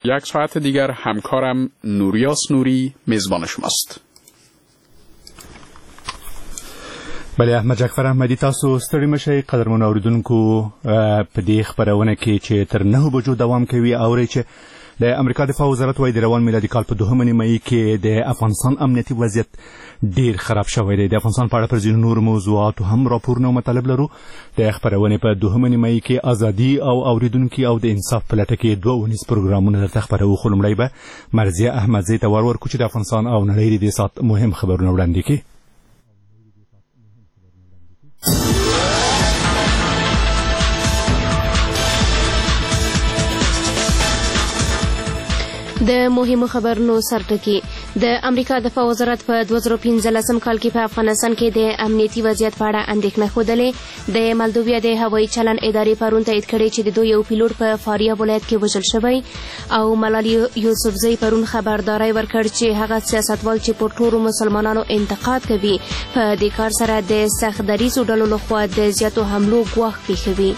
یک ساعت دیگر همکارم نوریاس نوری میزبان شماست. بله، احمد جعفر احمدی، تاسو ستړي مشئ. قدرمنو اوریدونکو، په دې خبرونه کې چې تر 9 بجو دوام کوي اورئ چې د امریکا دفاع وزارت وايي د روان میلادي کال په 2 مئی کې د افغانستان امنیتي وضعیت ډیر خراب شوی دی. د افغانستان په اړه پر ځینو نور موضوعاتو هم راپورونه او مطالب لرو. د خبرونې په 2 مئی کې ازادي او اوریدونکي او د انصاف په لټه کې 2 ونیز پروګرامونه درته خبرو. خو لومړی به مرضیه احمدزی ته ورکړو چې د افغانستان او نړۍ د دې ساعت مهم خبرونه وړاندې کړي. د مهمو خبرونو سرټکی. د امریکا دفاع وزارت په 2015 کال کې په افغانستان کې د امنیتي وضعیت په اړه اندېښنه ښودلې. د مالدوبیا د هوایي چلن ادارې پرون تایید کړی چې د دوی یو پیلوټ په فاریاب ولایت کې وژل شوی او ملالي یوسفزۍ پرون خبرداری ورکړ چې هغه سیاستوال چې پر ټولو مسلمانانو انتقاد کوي په دې کار سره د سخت دریځو ډلو لخوا د زیاتو حملو ګواښ پېښوي.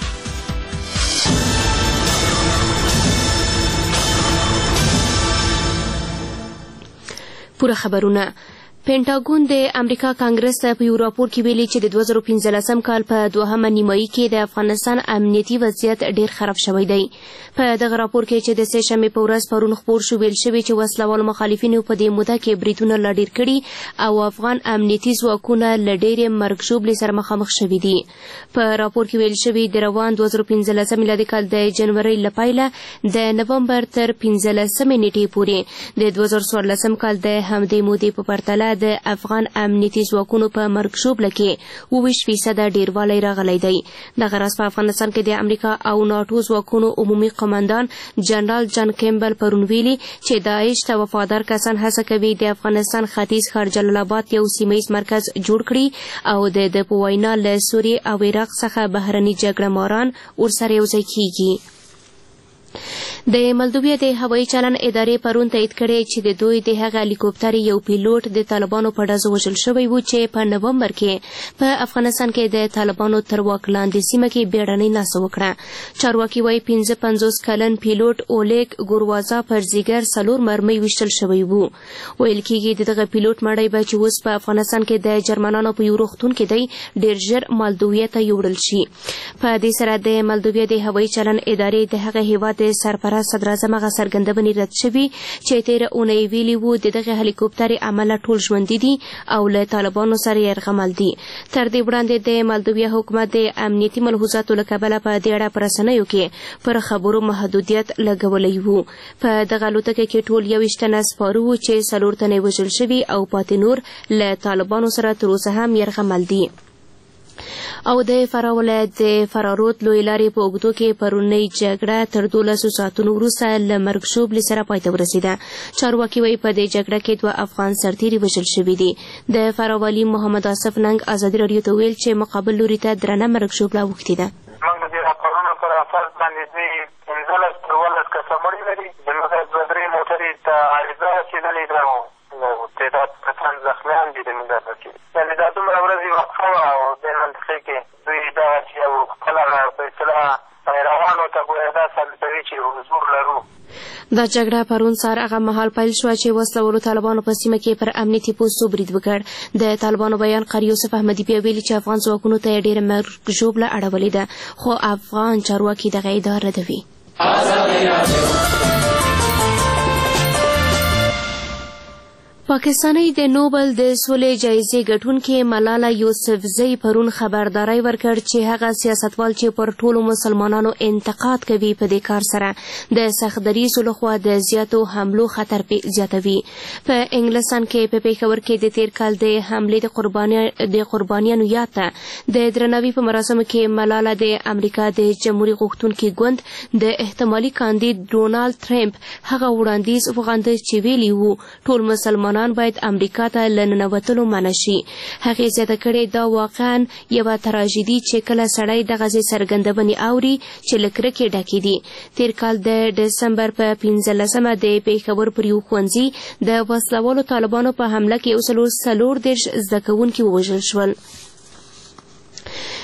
پوره خبرونه. پینټاګون د امریکا کانګرس ته په یو راپور کې ویلي چې د 2015 کال په 2 نیمایي کې د افغانستان امنیتي وضعیت ډیر خراب شوی دی. په دغه راپور کې چې د سه شنبې په ورځ پرون خپور شو ویل شوی چې وسلوال مخالفینو په دې موده کې بریدونه لا ډیر کړي او افغان امنیتي ځواکونه له ډیرې مرګ ژوبلې سره مخامخ شوي دي. په راپور کې ویل شوی د روان 2015 میلادي کال د جنوري له پیله د نومبر تر 15 نیټې پورې د 2014 کال د همدې مودې په پرتله د افغان امنیتي ځواکونو په مرګ ژوبله کې 20% ډیروالی راغلی دی. دغه راز په افغانستان کې د امریکا او ناټو ځواکونو عمومي قماندان جنرال جان کیمبل پرون ویلي چې داعش ته وفادار کسان هڅه کوي د افغانستان ختیځ ښار جلال آباد یو سیمه ییز مرکز جوړ کړي او د په وینا له سوریې او عراق څخه بهرني جګړه ماران ورسره یوځای کیږي. د مالدوبیا د هوایي چلن ادارې پرون تایید کړی چې د دوی د هغه هلیکوپټر یو پیلوټ د طالبانو په ډزو وژل شوی و چې په نومبر کې په افغانستان کې د طالبانو تر واک لاندې سیمه کې بیړنۍ ناسته وکړه. چارواکي وايي 55 کلن پیلوټ اولیګ ګوروازا پر زیګر 4 مرمۍ ویشتل شوی و. ویل کېږي د دغه پیلوټ مړی به چې اوس په افغانستان کې د جرمنانو په یو روغتون کې دی ډیر ژر مالدوبیا ته یوړل شي. په دې سره د مالدوبیا د هوایي چلن ادارې د هغه هیواد د سرپرست صدراعظم هغه څرګندونې رد شوي چې تېره اونۍ ویلي وو د دغه هلیکوپټر عمله ټول ژوندي دي او له طالبانو سره یرغمل دي. تر دې وړاندې د مالدوبیا حکومت د امنیتي ملحوظاتو له کبله په دې اړه په رسنیو کې پر خبرو محدودیت لګولی و. په دغه الوتکه کې ټول 21 تنه سپاره وو چې 4 تنه وژل شوي او پاتې نور له طالبانو سره تر اوسه هم یرغمل دي. او د فراه ولایت د فرارود لوی لارې په اوږدو کې پرونۍ جګړه تر 12 ساعتونو وروسته له مرګ ژوبلې سره پای ته ورسېده. چارواکي وايي په دې جګړه کې 2 افغان سرتیري وژل شوي دي. د فراه والي محمد آصف ننګ ازادي راډیو ته ویل چې مقابل لوري ته درنه مرګ ژوبله اوښتې ده. موږ د دې راپورونو پر اساس باندې 15 تر 18 کسه مړي لري. زموږ 2-3 موټرې ته عریضه رسېدلې ده او تعداد کسان زخمیان دي. د ملت کې یعنې دا دومره ورځې وقفه وه او دې منطقې کې دوی دغه چې یو خپله په اصطلاح پیروانو ته ګویا دا ثابتوي چې حضور لرو. دا جګړه پرون سهار هغه مهال پیل شوه چې وسلوالو طالبانو په سیمه کې پر امنیتي پوستو برید وکړ. د طالبانو بیان قاری یوسف احمدي بیا ویلي چې افغان ځواکونو ته یې ډېره مرګ ژوبله اړولې ده، خو افغان چارواکي دغه ادعا ردوي. پاکستاني د نوبل د سولې جایزې ګټونکې ملاله یوسفزۍ پرون خبرداری ورکړ چې هغه سیاستوال چې پر ټولو مسلمانانو انتقاد کوي په دې کار سره د سخت دریځو لخوا د زیاتو حملو خطر زیاتوي. په انګلستان کې په پیښور کې د تیر کال د حملې د قربانیانو یاد ته د درناوي په مراسمو کې ملاله د امریکا د جمهوریت غوښتونکي ګوند د احتمالي کاندید ډونالډ ټرمپ هغه وړاندیز وغنده چې ویلي وو ټول مسلمانان باید امریکا ته له ننوتلو منع شي. هغې زیاته کړې دا واقعا یوه تراژیدي چې کله سړی دغسې څرګندونې اوري چې له کرکې ډکې دي. تیر کال د ډسمبر په 15 د پیښور پر یو ښوونځي د وسلوالو طالبانو په حمله کې 134 زده کوونکي ووژل شول.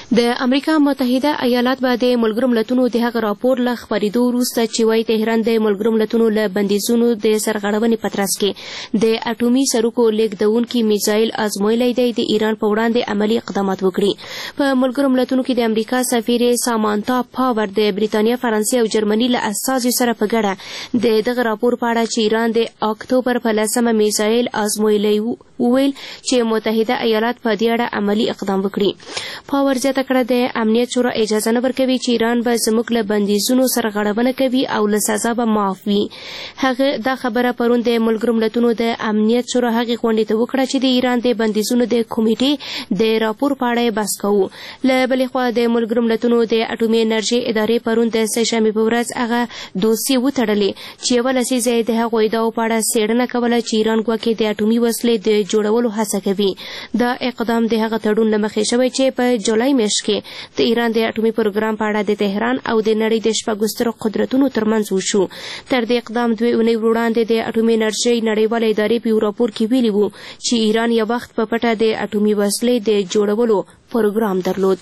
د امریکا متحده ایالات به د ملګرو ملتونو د هغه راپور له خپرېدو وروسته چې وایي تهران د ملګرو ملتونو له بندیزونو د سرغړونې په ترڅ کې د اټومي سرکو لیږدونکي میزایل ازمویلی دی د ایران په وړاندې عملي اقدامات وکړي. په ملګرو ملتونو کې د امریکا سفیر سامانتا پاور د بریتانیا، فرانسې او جرمني له استازو سره په ګډه د دغه راپور په اړه چې ایران د اکتوبر په 10 میزایل ازمویلی وویل چې متحده ایالات په دې اړه عملي اقدام وکړي. پاور زیاته کړه د امنیت شورا اجازه نه ورکوي چې ایران به زموږ له بندیزونو سرغړونه کوي او له سزا به معاف وي. هغه دا خبره پرون د ملګرو ملتونو د امنیت شورا هغې غونډې ته وکړه چې د ایران د بندیزونو د کمیټې د راپور په اړه بحث کوو. له بلې خوا د ملګرو ملتونو د اټومي انرژۍ ادارې پرون د سهشنبې په ورځ هغه دوسیې وتړلې چې یوه لسیزه یې د هغو ادعاو په اړه څېړنه کوله چې ایران ګواکې د اټومي وسلې د جوړولو هڅه کوي. دا اقدام د هغه تړون له مخې شوی چې په جولای میاشت کې د ایران د اټومي پروګرام په اړه د تهران او د نړۍ د شپږو سترو قدرتونو ترمنځ وشو. تر دې اقدام 2 اونۍ وړاندې د اټومي انرژۍ نړیواله ادارې په یو راپور کې ویلي وو چې ایران یو وخت په پټه د اټومي وسلې د جوړولو پروګرام درلود.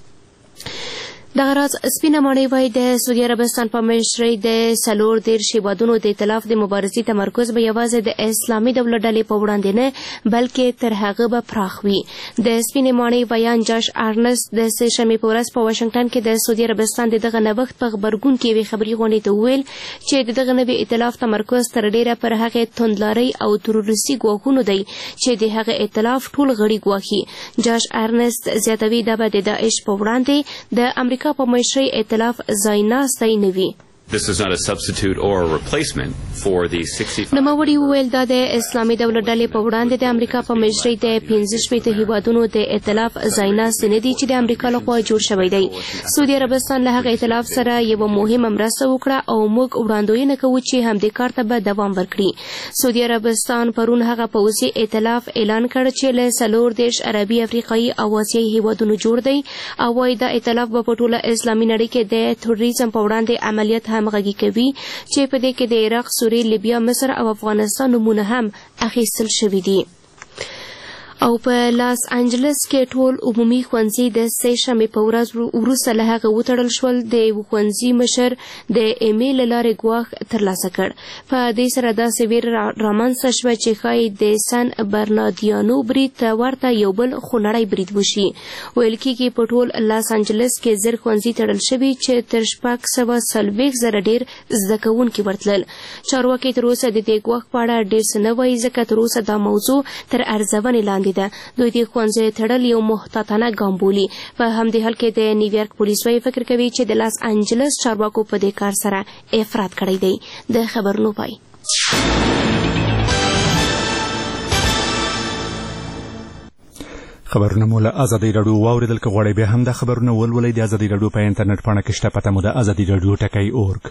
دغه راز سپینه ماڼۍ وایي د سعودي عربستان په مشرۍ د 40 هیوادونو د ائتلاف د مبارزې تمرکز به یوازې د اسلامي دولت ډلې په وړاندې نه بلکې تر هغه به پراخ وي. د سپینې ماڼۍ ویان جاش ارنست د سهشنبې په ورځ په واشنګټن کې د سعودي عربستان د دغه نوښت په غبرګون کې یوې خبري غونډې ته وویل چې د دغه نوي ائتلاف تمرکز تر ډیره پر هغې توندلارۍ او تروریستي ګواښونو دی چې د هغه ائتلاف ټول غړي ګواښي. جاش ارنست زیاتوي دا به د داعش په وړاندې د امریکا په مشرۍ ائتلاف ځایناستی نه وي. This is not a substitute or a replacement for the 65. نوموړي وویل دا د اسلامي دولت ډلې په وړاندې د امریکا په مشرۍ د 15 هیوادونو د ائتلاف ځایناستی نه دي چې د امریکا لخوا جوړ شوی دی. سعودي عربستان له هغه ائتلاف سره یوه مهمه مرسته وکړه او موږ وړاندوینه کوو چې همدې کار ته به دوام ورکړي. سعودي عربستان پرون هغه پوځي ائتلاف اعلان کړ چې له 14 عربي، افریقایي او آسیایي هیوادونو جوړ دی او وایي دا ائتلاف به په ټوله اسلامي نړۍ کې د تروریزم په وړاندې عملیات همغږي کوي چې په دې کې د عراق، سوریې، لیبیا، مصر او افغانستان نومونه هم اخیستل شوي دي. او په لاس انجلس کې ټول عمومي ښوونځي د سهشنبې په ورځ وروسته له هغه وتړل شول. د یو ښوونځي مشر د ایمیل له لارې ګواښ ترلاسه کړ. په دې سره داسې ویره رامنځته شوه چې ښایي د سن برناردینو برید ته ورته یو بل خونړی برید وشي. ویل کېږي په ټول لاس انجلس کې 1000 ښوونځي تړل شوي چې تر 640,000 ډېر زده کوونکي ورتلل. چارواکي تر اوسه د دې ګواښ په اړه ډېر څه نه وایي ځکه تر اوسه دا موضوع تر ارزونې لاندې ده. دوی د ښوونځیو تړل یو محتاطانه ګام بولي. په همدې حال کې د نیویارک پولیس وایي فکر کوي چې د لاس انجلس چارواکو په دې کار سره افراط کړی دی. د خبرونو پای. خبرونه مو له ازادي راډیو واورېدل. که غواړئ بیا هم دا خبرونه ولولئ د ازادي راډیو په انټرنیټ پاڼه کې شته. پته مو د ازادي راډیو ټکی .org.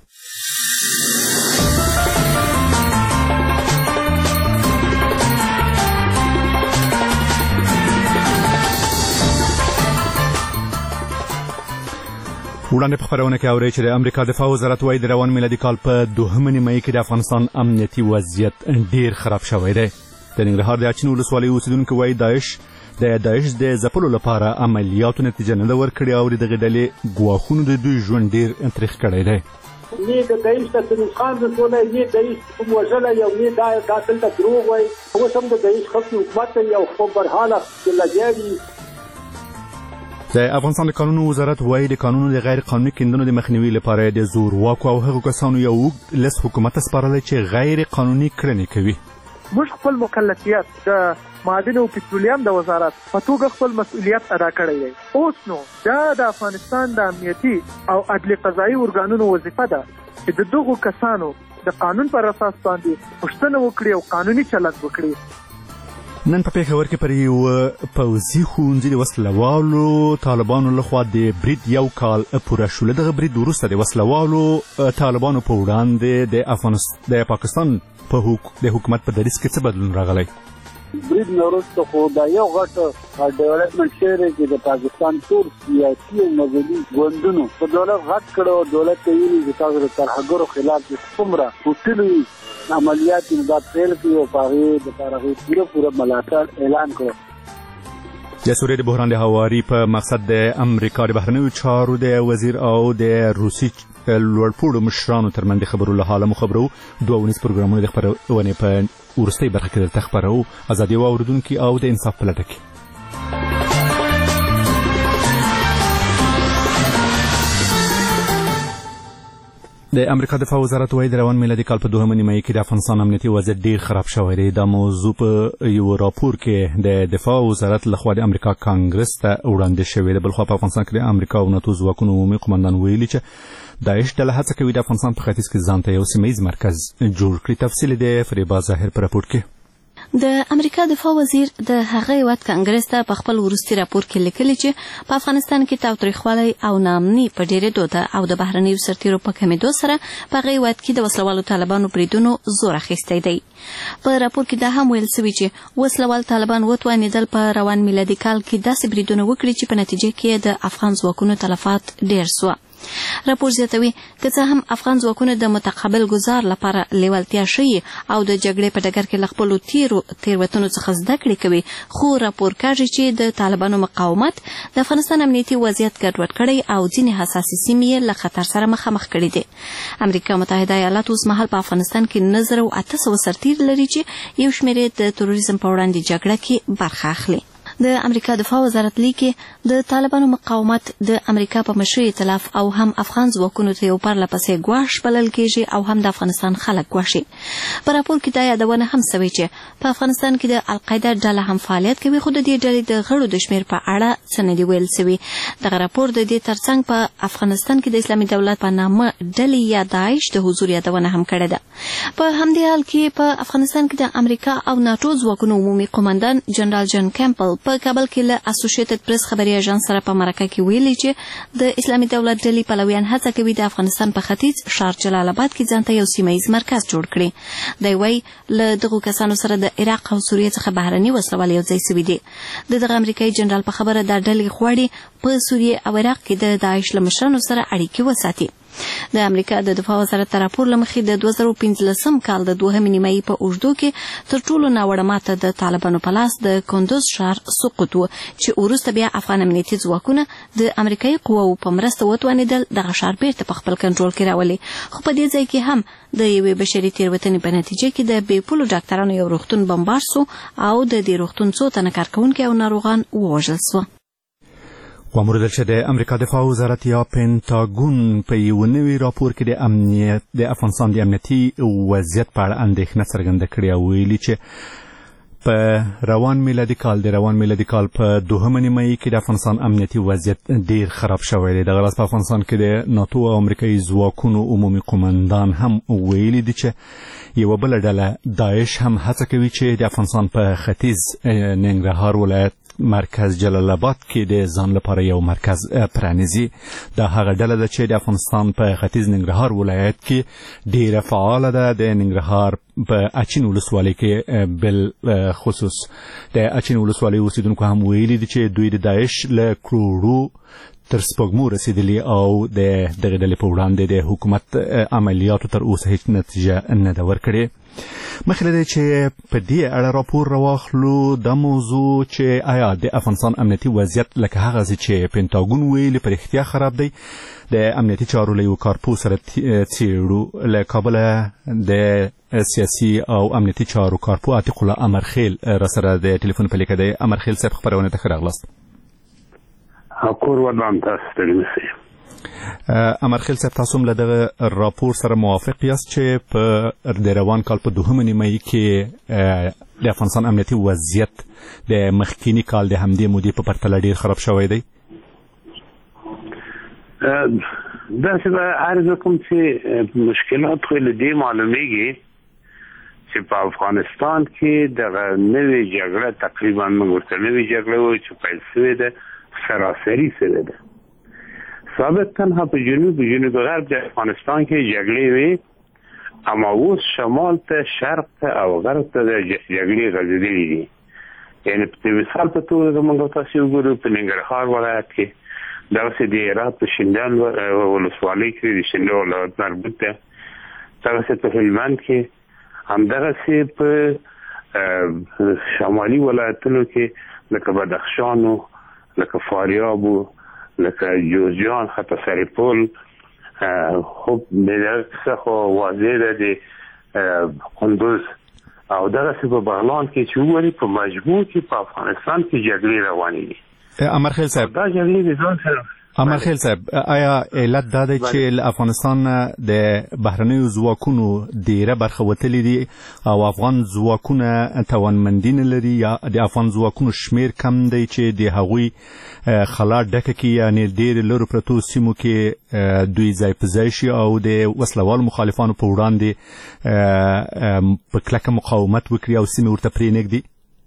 وړاندې په خپرونه کې اورئ چې د امریکا دفاع وزارت وایي د روان میلادي کال په 2 نیمایي کې د افغانستان امنیتي وضعیت ډیر خراب شوی دی. د ننګرهار د اچین ولسوالۍ اوسیدونکي وایي داعش د ځپلو لپاره عملیاتو نتیجه نه ده ورکړې او د دغې ډلې ګواښونو د دوی ژوند ډیر تریخ کړی دی. نه د داعش ته نسخان رسولی، نه داعش کوم وژلی او نه دا دلته دروغ وایي. اوس هم د داعش خلک حکومت یو خو برحاله لګیا دي. د افغانستان د قانونو وزارت وایي د قانونو د غیر قانوني کیندنو د مخنیوي لپاره د زورواکو او هغو کسانو یو اوږد لیست حکومت ته سپارلی چې غیر قانوني کړنې کوي. موږ خپل مکلفیت د معادن او پټرولیم د وزارت په توګه خپل مسؤلیت ادا کړی دی. اوس نو دا د افغانستان د امنیتي او عدلي قضایي ارګانونو وظیفه ده چې د دغو کسانو د قانون پر اساس باندې پوښتنه وکړي او قانوني چلند وکړي. نن په پېښور کې پر یو پوځي ښوونځي د وسلوالو طالبانو لخوا د برید یو کال پوره شو. له دغه برید وروسته د وسلوالو طالبانو په وړاندې د پاکستان د حکومت په دریځ کې څه بدلون راغلی؟ برید نه وروسته خو دا یو غټ ډیولپمنټ شوی دی چې د پاکستان ټول سیاسي او مذهبي ګوندونو په دولت غږ کړی او دولت ته ویلي چې تاسو د ترهګرو خلاف څومره وتلي عملیات دا پیل کړي او په هغې دپاره هغوی پوره ملاتړ اعلان کړو. د سوریې د بحران د هواري په مقصد د امریکا د بهرنیو چارو د وزیر او د روسي لوړپوړو مشرانو ترمنځ د خبرو له حاله مو خبرو 2 ونیز پروګرامونه د خبرونه په ورستۍ برخه کې درته خبرو ازادي واوریدونکو او د انصاف په لټه کې. د امریکا دفاع وزارت وايي د روان میلادي کال په 2 نیمایي کې د افغانستان امنیتي وضعیت ډیر خراب شوی دی. دا موضوع په یو راپور کې د دفاع وزارت لخوا د امریکا کانګرس ته وړاندې شوی دی. بلخو په افغانستان کې د امریکا او ناتو ځواکونو عمومي قومندان ویلي چې داعش ډله هڅه کوي د افغانستان په ختیځ کې ځان ته یو سیمه‌یز مرکز جوړ کړي. تفصیل د فریبا ظاهر په راپور کې. د امریکا دفاع وزیر د هغه هیواد کانګرس ته په خپل وروستي راپور کې لیکلي چې په افغانستان کې تاوتریخوالی او ناامني په ډېرېدو ده او د بهرنیو سرتیرو په کمېدو سره په هغه هیواد کې د وسلوالو طالبانو بریدونو زور اخیستی دی. په راپور کې دا هم ویل شوي چې وسلوال طالبان وتوانېدل په روان میلادي کال کې داسې بریدونه وکړي چې په نتیجه کې د افغان ځواکونو تلفات ډېر سوه. راپور زیاتوي که څه هم افغان ځواکونه د متقابل ګزار لپاره لیوالتیا شوي او د جګړې په ډګر کې له خپلو تېروتنو څخه زده کړې کوي، خو راپور کاږي چې د طالبانو مقاومت د افغانستان امنیتي وضعیت ګډوډ کړی او ځینې حساسې سیمې یې له خطر سره مخامخ کړي دي. امریکا متحده ایالات اوس مهال په افغانستان کې 9800 سرتیر لري چې یو شمېر د تروریزم په وړاندې جګړه کې برخه اخلي. د امریکا دفاع وزارت لیکي د طالبانو مقاومت د امریکا په مشرۍ ائتلاف او هم افغان ځواکونو ته یو پرله پسې ګواښ بلل کېږي او هم د افغانستان خلک ګواښي. په راپور کې دا یادونه هم شوې چې په افغانستان کې د القاعده ډله هم فعالیت کوي، خو د دې ډلې د غړو د شمېر په اړه څه نه دي ویل شوي. دغه راپور د دې ترڅنګ په افغانستان کې د اسلامي دولت په نامه ډلې یا داعش د حضور یادونه هم کړې ده. په همدې حال کې په افغانستان کې د امریکا او ناتو ځواکونو عمومي قومندان جنرال جان کیمپل په کابل کې له اسوسییټډ پریس خبري اژانس سره په مرکه کې ویلي چې د اسلامي دولت ډلې پلویان هڅه کوي د افغانستان په ختیځ ښار جلال آباد کې ځان ته یو سیمه‌یز مرکز جوړ کړي. دی وايي له دغو کسانو سره د عراق او سوریې څخه بهرني وسلوال یو ځای شوي دي. دغه امریکایي جنرال په خبره دا ډلې غواړي په سوریې او عراق کې د داعش له مشرانو سره اړیکې وساتي. د امریکا د دفاع وزارت راپور لمخې د 2015 کال د 2 نیمایي په اوږدو کې تر ټولو ناوړه ماته د طالبانو په لاس د کندوز ښار سقوط و چې وروسته بیا افغان امنیتي ځواکونه د امریکایي قواو په مرسته وتوانېدل دغه ښار بیرته په خپل کنټرول کې راولي. خو په دې ځای کې هم د یوې بشري تېروتنې په نتیجه کې د بې پولو ډاکټرانو یو روغتون بمبار سو او د دې روغتون څو تنه کارکوونکي او ناروغان ووژل سوه. وموردل چې د امریکا دفاع وزارت یا پینټاګون په یو نوي راپور کې د افغانستان د امنیتي وضعیت په اړه اندېښنه څرګنده کړې او ویلي چې په روان میلادي کال په 2 نیمایي کې د افغانستان امنیتي وضعیت ډیر خراب شوی دی. دغه راز په افغانستان کې د ناتو او امریکایي ځواکونو عمومي قومندان هم ویلي دي چې یو بل ډله داعش هم هڅه کوي چې د افغانستان په ختیځ ننګرهار ولایت مرکز جلال آباد کې د ځان لپاره یو مرکز پرانیزي. دا هغه ډله ده چې د افغانستان په ختیځ ننګرهار ولایت کې ډیره فعاله ده. د ننګرهار په اچین ولسوالۍ کې بل خصوص د اچین ولسوالۍ اوسیدونکو هم ویلي دي چې دوی د داعش له کروڑو تر سپوږمو رسیدلی او د دغه ډلې په وړاندې د حکومت عملیاتو تر اوسه هیڅ نتیجه نه ده ورکړې. مخکې له دې چې په دې اړه راپور راواخلو دا موضوع چې آیا د افغانستان امنیتي وضعیت لکه هغه چې پینټاګون ویلي په رښتیا خراب دی، د امنیتي چارو له یو کارپوه سره څېړو. له کابله د سیاسي او امنیتي چارو کارپوه عتیق الله امرخیل را سره د ټلیفون په لیکه دی. امرخیل صاحب خبرونه ته ښه راغلاست. امرخیل صاحب تاسو هم له دغه راپور سره موافق یاست چې په د روان کال په 2 نیمایي کې د افغانستان امنیتي وضعیت د مخکینی کال د همدې مودې په پرتله ډیر خراب شوی دی؟ داسې به عرض کوم چې مشکلات خو له دې معلومیږي چې په افغانستان کې دغه نوې جګړه تقریبا موږ ورته نوې جګړه وایو چې پیل شوې ده سراسري شوې ده. سابق تنها په جنوب غرب د افغانستان کې جګړې وي، اما اوس شمال ته شرق ته او غرب ته د جګړې غځېدلې دي. یعنې په مثال په توګه موږ تاسو وګورو په ننګرهار ولایت کې دغسې د هرات په شینډال ولسوالۍ کې د شینډال ولایت مربوط ده، دغسې په هلمند کې همدغسې په شمالي ولایتونو کې لکه بدخشان لکه فاریاب لکه جوزجان حتی سرپل خب مدرسه خو واضح ده د قندوز او دغه په بغلان کې چې وګوري په مجموع کې په افغانستان کې جګړې روانې دي. امرخیل صاحب دا جګړې د ځان سره امرخیل صاحب آیا علت دا دی چې افغانستان د بهرنیو ځواکونو ډیره برخه وتلې دي او افغان ځواکونه توانمندي نه لري یا د افغان ځواکونو شمیر کم دی چې د هغوی خلا ډکه کې یعنی ډیر لرو پرتو سیمو کې دوی ځای په ځای شي او د وسلوال مخالفانو په وړاندې په کلکه مقاومت وکړي او سیمه ورته پرېنږدي؟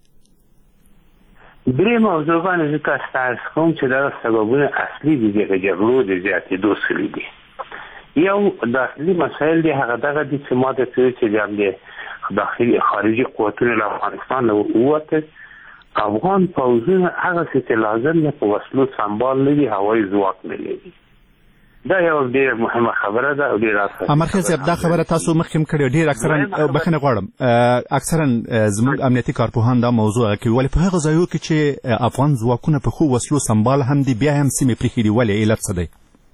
درې موضوعونه زه تاسو ته عرض کوم چې دا سببونه اصلي دي د جګړو د زیاتېدو سره دي. یو داخلي مسایل دي، هغه دغه دي چې ما ته چې د داخلي خارجي قوتونو له افغانستان نه ووتل. افغان پوځونه هغه څه لازم نه په وسلو سمبال نه دي، هوایي ځواک نه لري. دا یو ډېر مهمه خبره ده او ډېر اساسي. امرخیل صاحب دا خبره تاسو مخکې کړې ډېر اکثرا بخښنه غواړم اکثرا زموږ امنیتي کارپوهان دا موضوع کوي ولې په هغه ځایو کې چې افغان ځواکونه په خو وسلو سمبال هم دي بیا هم سیمې پرېښي دي، ولې علت څه دی؟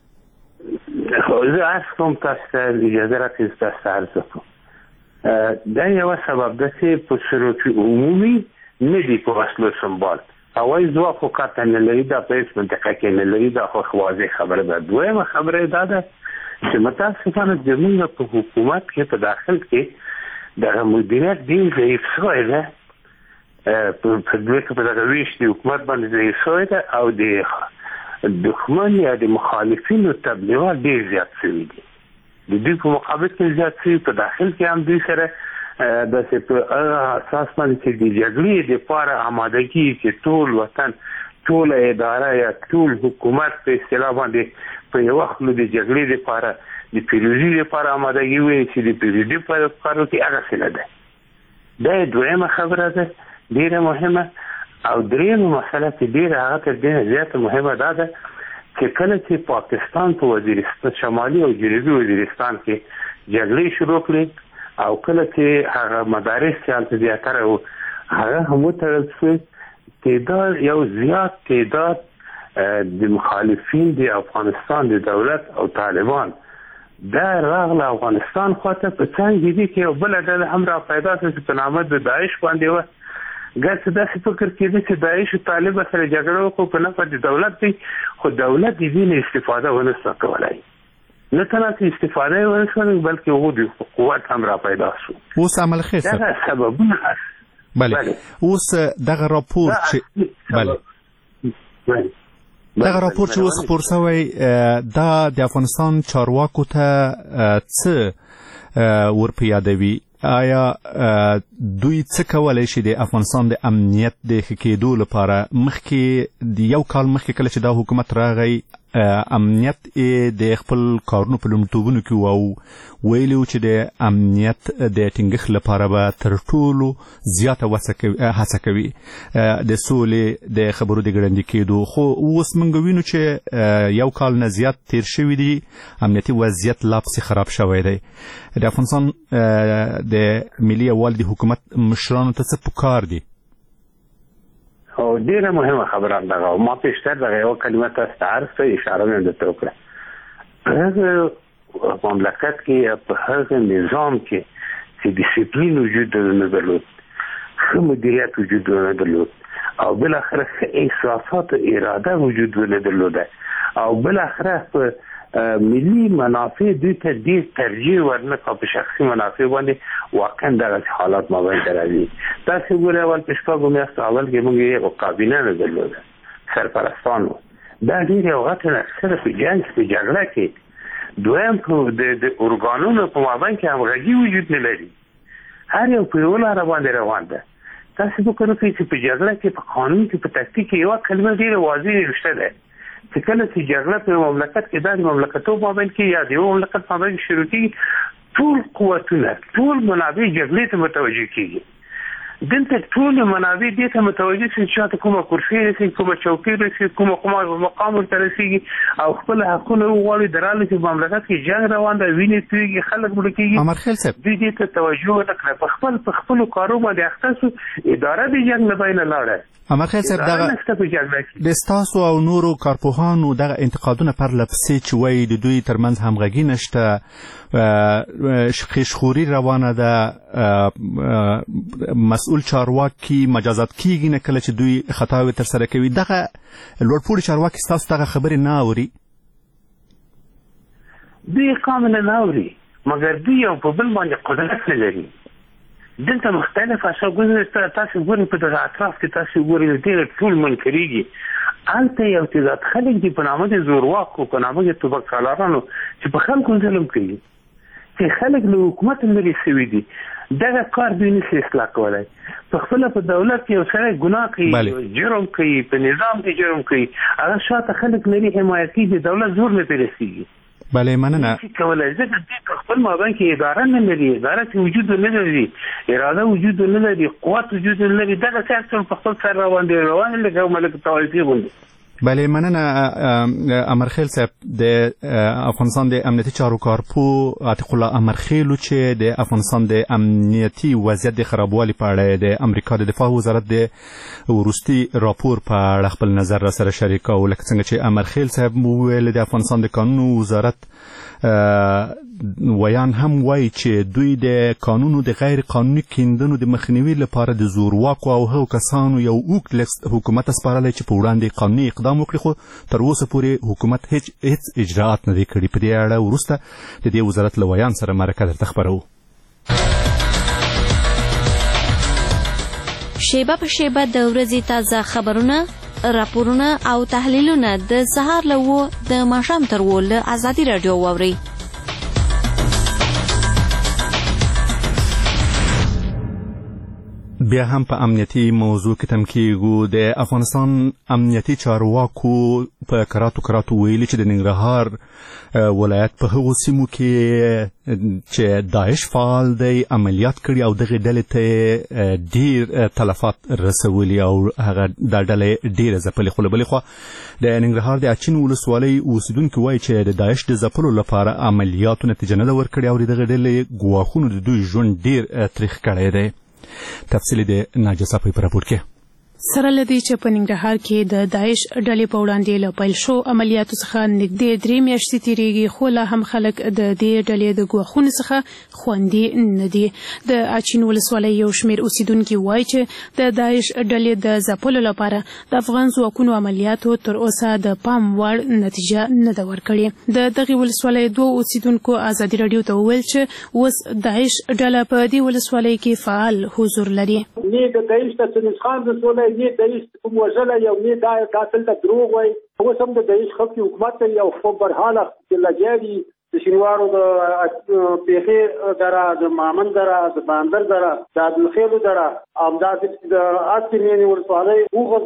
زه عرض کوم تاسو ته اجازه راکړئ تاسو ته عرض وکړم. دا یو سبب ده چې په صورت عمومي نه دي په وسلو سمبال. هوایي ځواک خو قطعا نه لري، دا په هېڅ منطقه کې نه لري، دا خو واضح خبره ده. دویمه خبره دا ده چې متاسفانه زموږ په حکومت کې په داخل کې دغه مدیریت ډېر ضعیف شوی ده. په دوی کې په دغه ویش د حکومت باندې ضعیف شوی ده او د دښمن یا د مخالفینو تبلیغات ډېر زیات شوي دي. د دوی په مقابل کې زیات شوي، په داخل کې هم دوی سره داسې په اساس باندې چې د جګړې دپاره آمادګي چې ټول وطن ټوله اداره یا ټول حکومت په اصطلاح باندې په یوه خوله د جګړې دپاره د پیروزي دپاره آمادګي وایي چې د پیروزي په کارو کې هغسې نه ده. دا دویمه خبره ده ډېره مهمه. او درېیمه مسله چې ډېره هغه تر ډېره زیاته مهمه دا ده چې کله چې پاکستان په وزیرستان شمالي او جنوبي وزیرستان کې جګړې شروع کړې او کله چې هغه مدارس چې هلته زیاتره وو هغه هم وتړل شوې، تعداد یو زیات تعداد د مخالفین د افغانستان د دولت او طالبان دا راغله افغانستان خواته په څنګ دي کې یو بله ډله هم را پیدا شوه چې په نامه د داعش باندې وه. ګرڅه داسې فکر کېده چې داعش او طالب سره جګړه وکړو په نفع د دولت دی، خو دولت د دې نه استفاده ونه شوه کولی. نه تنها استفاده ونه شوه بلکې هغو د قوت هم را پیدا شو. اوس عملخیل صاحب دغه سببونه بله اوس دغه راپور چې بله دغه راپور چې اوس خپور شوی دا د افغانستان چارواکو ته څه ورپه یادوي؟ آیا دوی څه کولی شي د افغانستان د امنیت د ښه کېدو لپاره؟ مخکې د یو کال مخکې کله چې دا حکومت راغی امنیت د خپل کارونو په لومړیتوبونو کې و او ویلي و چې د امنیت د ټینګښت لپاره به تر ټولو زیاته هڅه کوي د سولې د خبرو د ګړندي کېدو. خو اوس موږ وینو چې یو کال نه زیات تیر شوي دي، امنیتي وضعیت لا پسې خراب شوی دی. د افغانستان د ملي یووالي د حکومت مشرانو ته څه پکار دي؟ او ډیره مهمه خبره ده. ما پیشتر دغه یو کلمه تاسو ته عرض کړه، اشاره مې درته وکړه. هغه مملکت کې په هغه نظام کې چې ډیسپلین وجود نه درلود، ښه مدیریت وجود نه درلود او بالاخره احساسات او اراده وجود نه درلوده او بالاخره په ملي منافع دوی ته ډېر ترجیح ورنکړه په شخصي منافع باندې واقعا دغه حالات مابین ته راځي. تاسو ګورئ اول په شپږو میاشتو اول کې موږ یو کابینه نه درلوده، سرپرستان وو. دا ډېر یو غټ اکثره په جنګ په جګړه کې دویم د ارګانونو په مابین کې همغږي وجود نه لري، هر یو په یوه لاره باندې روان ده. تاسو فکر وکړئ چې په جګړه کې په قانون کې په تکتیک کې یوه کلمه ډېره واضح نشته ده چې کله چې جګړه په مملکت کې د مملکتو مابین کې یا د یو مملکت مابین شروع کېږي ټول قوتونه ټول منابع جګړې ته متوجه کېږي. دلته ټول منابع دې ته متوجه شي چې کومه کرسي رسي کومه چوکۍ رسي کومه مقام ورته رسیږي او خپل حقونه وغواړي دراله چې په مملکت کې جنګ روان ده وینې تویږي خلک مړه کېږي امرخیل صاحب دوی دې ته توجه ونه کړه په خپلو کارو باندې اخته شو اداره د جنګ نه بینه لاړه امرخیل صاحب دغه د ستاسو او نورو کارپوهانو دغه انتقادونه پرله پسې چې وایي د دوی ترمنځ همغږي نشته خیشخوري روانه ده مسؤل چارواکي مجازات کیږي نه کله چې دوی خطاوې ترسره کوي دغه لوړپوړي چارواکي ستاسو دغه خبرې نه اوري دوی کاملا نه اوري مګر دوی یو په بل باندې قدرت نه لري دلته مختلف اشخاص تاسو ګورئ په دغه اطراف کې تاسو ګورئ ډېر ټول منکرېږي هلته یو تعداد خلک دي په نامه د زورواکو په نامه د توبکسالارانو چې په خلکو ظلم کوي چې خلک له حکومت لرې شوي دي دغه کار دوی نشي اصلاح کولی په خپله په دولت کې یو سړی ګناه کوي جرم کوي په نظام کې جرم کوي هغه شاته خلک لري حمایت کېږي دولت زور نه پرې رسېږي بله مننه کولای ځکه چې خپل مابین کې اداره نه لري اداره چې وجود نه لري اراده وجود نه لري قوت وجود نه لري دغه څه په خپل سر روان دي لکه ملک طوایفي غوندې بله مننه امرخیل صاحب د افغانستان د امنیتي چارو کارپو عتیق الله امرخیل چې د افغانستان د امنیتي وضعیت د خرابوالي په اړه د امریکا د دفاع وزارت د وروستي راپور په اړه خپل نظر را سره شریک او لکه څنګه چې امرخیل صاحب وویل د افغانستان د قانون وزارت ویان هم وایي چې دوی د قانونو د غیر قانوني کیندنو د مخنیوي لپاره د زورواکو او هغو کسانو یو اوږد لیست حکومت سپارلی چې په وړاندې قانوني اقدام وکړي خو تر اوسه پورې حکومت هیڅ اجراءات نه دي کړي په دې اړه وروسته د دې وزارت له ویان سره مرکه درته خپروو شیبه په شیبه د ورځې تازه خبرونه راپورونه او تحلیلونه د سهار له 9 د ماښام تر 10 له ازادي رادیو واورئ بیا هم په امنیتي موضوع کې تم کېږو د افغانستان امنیتي چارواکو په کراتو ویلي چې د ننګرهار ولایت په هغو سیمو کې چې داعش فعال دی عملیات کړي او دغه ډلې ته ډیر تلفات رسولي او هغه دا ډلې ډیره ځپلې خو له بلې خوا د ننګرهار د اچین ولسوالۍ اوسیدونکي وایي چې د داعش د ځپلو لپاره عملیاتو نتیجه نه ده ورکړې او دغه ډلې ګواښونو د دوی ژوند ډیر تریخ کړی دی تفصیل د ناجسه په راپور کې سره لدی چې په ننګرهار کې د داعش ډلې په وړاندې له پیل شو عملیاتو څخه نږدې 3 میاشتې تیریږي خو لا هم خلک د دې ډلې د ګواښونو څخه خوندي نه دي د اچین ولسوالۍ یو شمېر اوسیدونکي وایي چې د داعش ډلې د ځپلو لپاره د افغان ځواکونو عملیاتو تر اوسه د پام وړ نتیجه نه ده ورکړې د دغې ولسوالۍ 2 اوسیدونکو ازادي رادیو ته وویل چې اوس داعش ډله په دې ولسوالۍ کې فعال حضور لري نه د داعش د څنګه ولسوالۍ نه داعش کوم وجله یو نه دا قاتل ته دروغ وای اوس هم د داعش خپل حکومت یو خو برحاله لګیاري د شینوارو د پیخي درا د مامن درا د باندر درا د عبدالخیل درا امداد د اصلي ورسوالۍ وګړه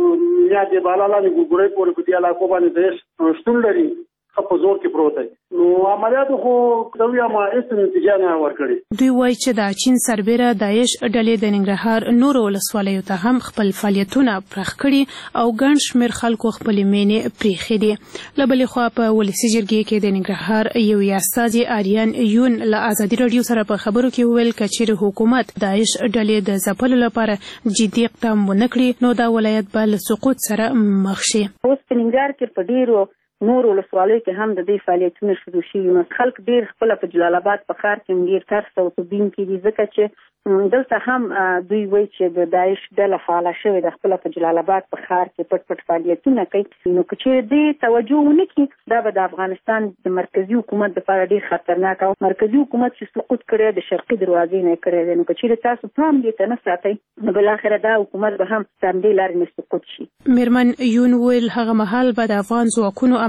د یا د بالاله د ګورې پورې په دې علاقو باندې داعش شتون لري په زور کې پروت دی نو عملیاتو خو دوی ما هیڅ نتیجه نه ورکړي دوی وایي چې د چین سربېره داعش ډلې د ننګرهار نورو ولسوالیو ته هم خپل فعالیتونه پراخ کړي او ګڼ شمېر خلکو خپلې مینې پرېښې دي له بلې خوا په ولسي جرګې کې د ننګرهار یو استازي آریان یون له ازادي رادیو سره په خبرو کې وویل که چیرې حکومت داعش ډلې د ځپلو لپاره جدي اقدام ونه کړي نو دا ولایت به له سقوط سره مخ شي اوس په ننګرهار کې په ډیرو نور ولسوالیو کې هم د دې فعالیتونه شروع شوي نو خلک ډیر خپل په جلال آباد په ښار کې ډیر ترس او توبین کې دي ځکه چې دلته هم دوی وایي چې د داعش ډله فعاله شوې د خپل په جلال آباد په ښار کې پټ فعالیتونه کوي نو چې دې توجه ونه کړي دا به د افغانستان د مرکزی حکومت لپاره ډیر خطرناک او مرکزی حکومت چې سقوط کړی د شرقي دروازې نه کړی دی نو چې تاسو پام دې ته نه ساتئ نو بل اخر دا حکومت به هم تم دې لارې نه سقوط شي میرمن یون ویل هغه مهال به د افغان ځواکونو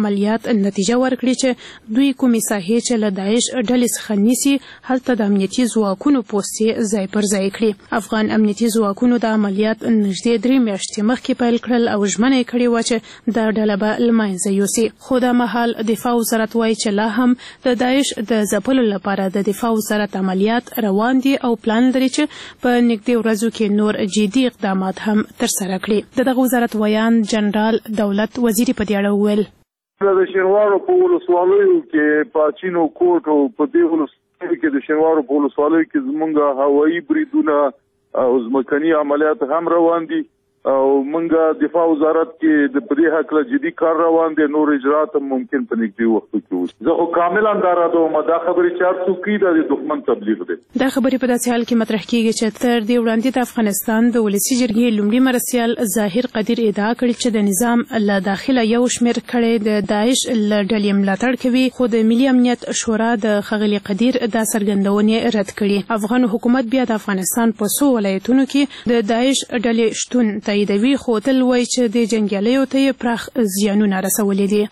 عملیات نتیجه ورکړي چې دوی کومې ساحې چې له داعش ډلې څخه نیسي هلته د امنیتي ځواکونو پوستې ځای پر ځای کړي. افغان امنیتي ځواکونو د عملیات نږدې 3 میاشتې مخکې پیل کړل او ژمنه یې کړې وه چې دا ډله به له منځه یوسي. خو دا مهال دفاع وزارت وایي چې لا هم د داعش د ځپلو لپاره د دفاع وزارت عملیات روان دي او پلان لري چې په نږدې ورځو کې نور جدي اقدامات هم ترسره کړي. دغه وزارت ویان جنرال دولت وزیری په دې اړه وویل د شینوارو په ولسوالیو کې پاچینو کوټ او په دې ولسوالیو کې د شینوارو په ولسوالیو کې زمونږ هوایي بریدونه او ځمکني عملیات هم روان دي او مونږ دفاع وزارت کې د پدې حق له جدي کار روان دي. نور اجرات هم ممکن په نږدې وخت کې وشي. زه خو کامل اندازه دوم دا خبرې چار څوکۍ د دښمن تبلیغ دي. دا خبرې په داسې حال کې مطرح کیږي چې تر دې وړاندې د افغانستان د ولسي جرګې لومړي مرستیال ظاهر قدیر ادعا کړې چې د نظام له داخله یو شمېر کړي د داعش له ډلې ملاتړ کوي، خو د ملي امنیت شورا د ښاغلي قدیر دا څرګندونې رد کړي. افغان حکومت بیا د افغانستان په څو ولایتونو کې د داعش ډلې شتون تاییدوي، خو تل وایي چې د جنګیالیو ته یې پراخ زیانونه رسولي دي.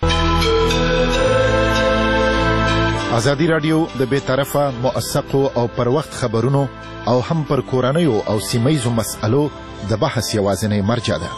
ازادي راډیو د بې طرفه موثقو او پر وخت خبرونو او هم پر کورنیو او سیمهیزو مسألو د بحث یوازینی مرجع ده.